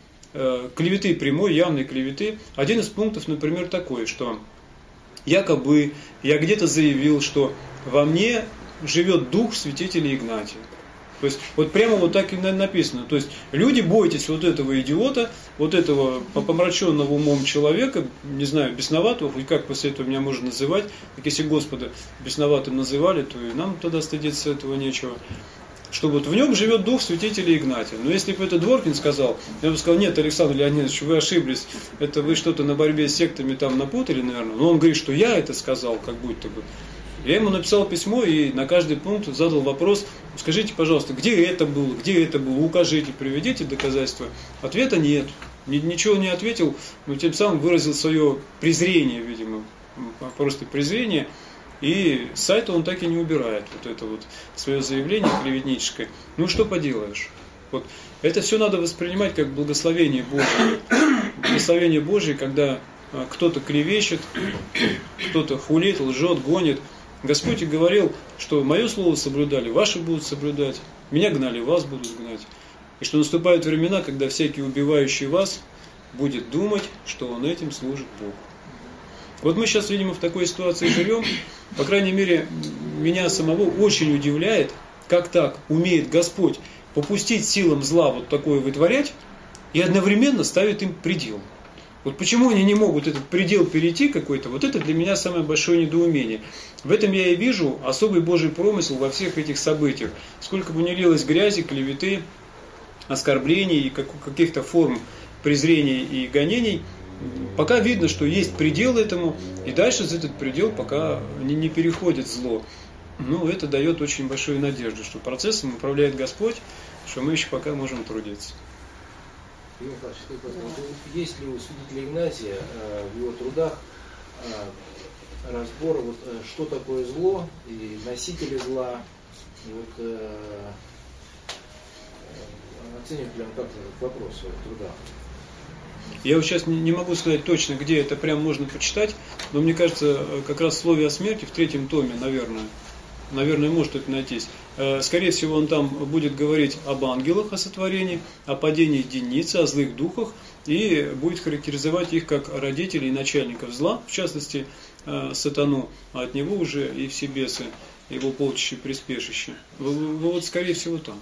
B: прямой, явной клеветы. Один из пунктов, например, такой, что якобы я где-то заявил, что во мне живет дух святителя Игнатия. То есть вот прямо вот так и написано. То есть люди, бойтесь вот этого идиота, вот этого помраченного умом человека, не знаю, бесноватого, хоть как после этого меня можно называть, так если Господа бесноватым называли, то и нам тогда стыдиться этого нечего. Что вот в нем живет дух святителя Игнатия. Но если бы это Дворкин сказал, я бы сказал, нет, Александр Леонидович, вы ошиблись, это вы что-то на борьбе с сектами там напутали, наверное. Но он говорит, что я это сказал, как будто бы. Я ему написал письмо и на каждый пункт задал вопрос, скажите, пожалуйста, где это было, укажите, приведите доказательства. Ответа нет, ничего не ответил, но тем самым выразил свое презрение, видимо, просто презрение. И с сайта он так и не убирает вот это вот свое заявление клеветническое. Ну что поделаешь? Вот. Это все надо воспринимать как благословение Божие. Благословение Божие, когда кто-то клевещет, кто-то хулит, лжет, гонит. Господь и говорил, что мое слово соблюдали, ваши будут соблюдать, меня гнали, вас будут гнать. И что наступают времена, когда всякий убивающий вас будет думать, что он этим служит Богу. Вот мы сейчас, видимо, в такой ситуации живем. По крайней мере, меня самого очень удивляет, как так умеет Господь попустить силам зла вот такое вытворять и одновременно ставит им предел. Вот почему они не могут этот предел перейти какой-то, вот это для меня самое большое недоумение. В этом я и вижу особый Божий промысел во всех этих событиях. Сколько бы ни лилось грязи, клеветы, оскорблений и каких-то форм презрения и гонений, пока видно, что есть предел этому, и дальше за этот предел пока не переходит зло. Ну, это дает очень большую надежду, что процессом управляет Господь, что мы еще пока можем трудиться.
C: Есть ли у святителя Игнатия в его трудах разбор, вот, что такое зло и носители зла, и вот, оценивает ли он как-то этот вопрос в своих трудах?
B: Я вот сейчас не могу сказать точно, где это прям можно почитать, но мне кажется, как раз в слове о смерти в 3 томе, наверное, может это найтись. Скорее всего, он там будет говорить об ангелах, о сотворении, о падении деницы, о злых духах, и будет характеризовать их как родителей и начальников зла, в частности, сатану, а от него уже и все бесы, его полчища и приспешища. Вот, скорее всего, там.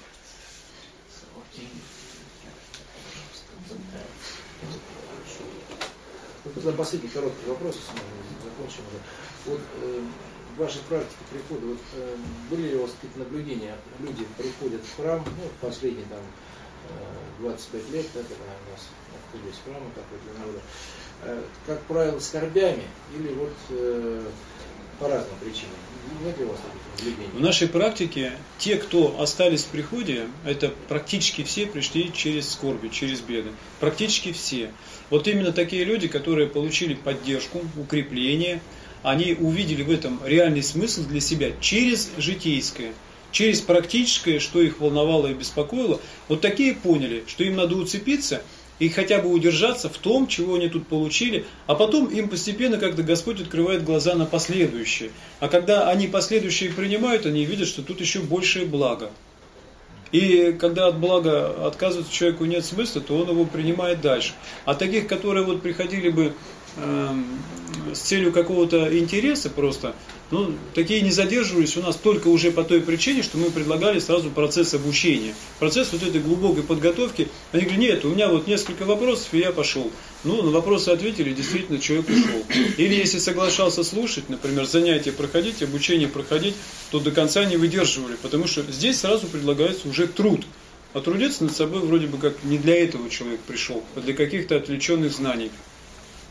C: Вот последний короткий вопрос, закончим уже. Вот в вашей практике прихода, вот, были ли у вас какие-то наблюдения? Люди приходят в храм, ну, последние там 25 лет, да, когда у нас открылись храмы, как правило, скорбями или вот по разным причинам. Нет ли у вас таких наблюдений?
B: В нашей практике те, кто остались в приходе, это практически все пришли через скорби, через беды. Практически все. Вот именно такие люди, которые получили поддержку, укрепление, они увидели в этом реальный смысл для себя через житейское, через практическое, что их волновало и беспокоило. Вот такие поняли, что им надо уцепиться и хотя бы удержаться в том, чего они тут получили, а потом им постепенно как-то Господь открывает глаза на последующее. А когда они последующие принимают, они видят, что тут еще большее благо. И когда от блага отказывается человеку нет смысла, то он его принимает дальше. А таких, которые вот приходили бы с целью какого-то интереса просто, ну, такие не задерживались у нас только уже по той причине, что мы предлагали сразу процесс обучения. Процесс вот этой глубокой подготовки. Они говорят, нет, у меня вот несколько вопросов, и я пошел. Ну, на вопросы ответили, действительно, человек ушел. Или если соглашался слушать, например, занятия проходить, обучение проходить, то до конца не выдерживали, потому что здесь сразу предлагается уже труд. А трудиться над собой вроде бы как не для этого человек пришел, а для каких-то отвлеченных знаний.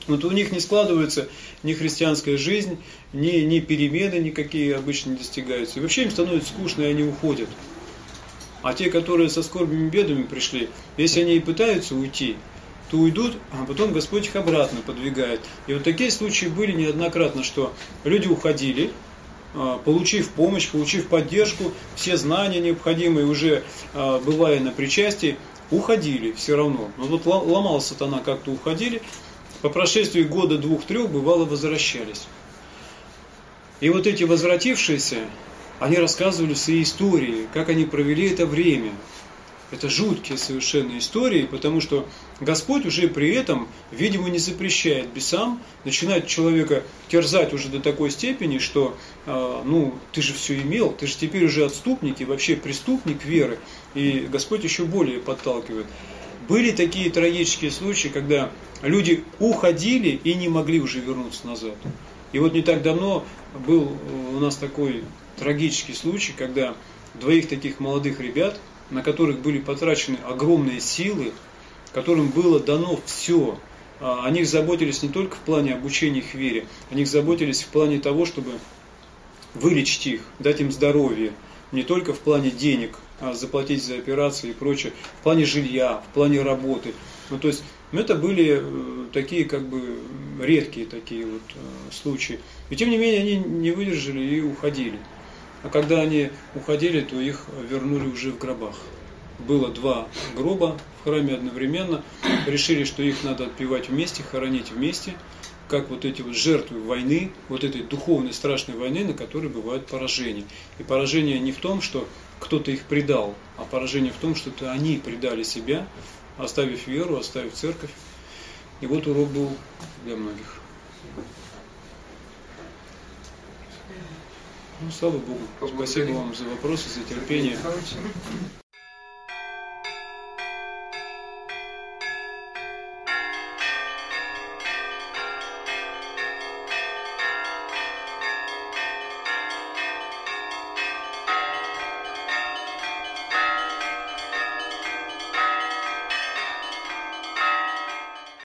B: Вот у них не складывается ни христианская жизнь, ни перемены никакие обычно не достигаются. И вообще им становится скучно, и они уходят. А те, которые со скорбями и бедами пришли, если они и пытаются уйти, то уйдут, а потом Господь их обратно подвигает. И вот такие случаи были неоднократно, что люди уходили, получив помощь, получив поддержку, все знания необходимые, уже бывая на причастии, уходили все равно. Но вот ломал сатана, как-то уходили, по прошествии года, 2-3 бывало возвращались. И вот эти возвратившиеся, они рассказывали свои истории, как они провели это время. Это жуткие совершенно истории, потому что Господь уже при этом, видимо, не запрещает бесам начинать человека терзать уже до такой степени, что ты же все имел, ты же теперь уже отступник и вообще преступник веры. И Господь еще более подталкивает. Были такие трагические случаи, когда люди уходили и не могли уже вернуться назад. И вот не так давно был у нас такой трагический случай, когда 2 таких молодых ребят, на которых были потрачены огромные силы, которым было дано все. О них заботились не только в плане обучения их вере, о них заботились в плане того, чтобы вылечить их, дать им здоровье, не только в плане денег, заплатить за операции и прочее, в плане жилья, в плане работы. То есть это были такие редкие такие вот случаи. И тем не менее они не выдержали и уходили. А когда они уходили, то их вернули уже в гробах. Было 2 гроба в храме одновременно. Решили, что их надо отпевать вместе, хоронить вместе, как вот эти вот жертвы войны, вот этой духовной страшной войны, на которой бывают поражения. И поражение не в том, что кто-то их предал, а поражение в том, что это они предали себя, оставив веру, оставив церковь. И вот урок был для многих. Слава Богу. Спасибо вам за вопросы, за терпение.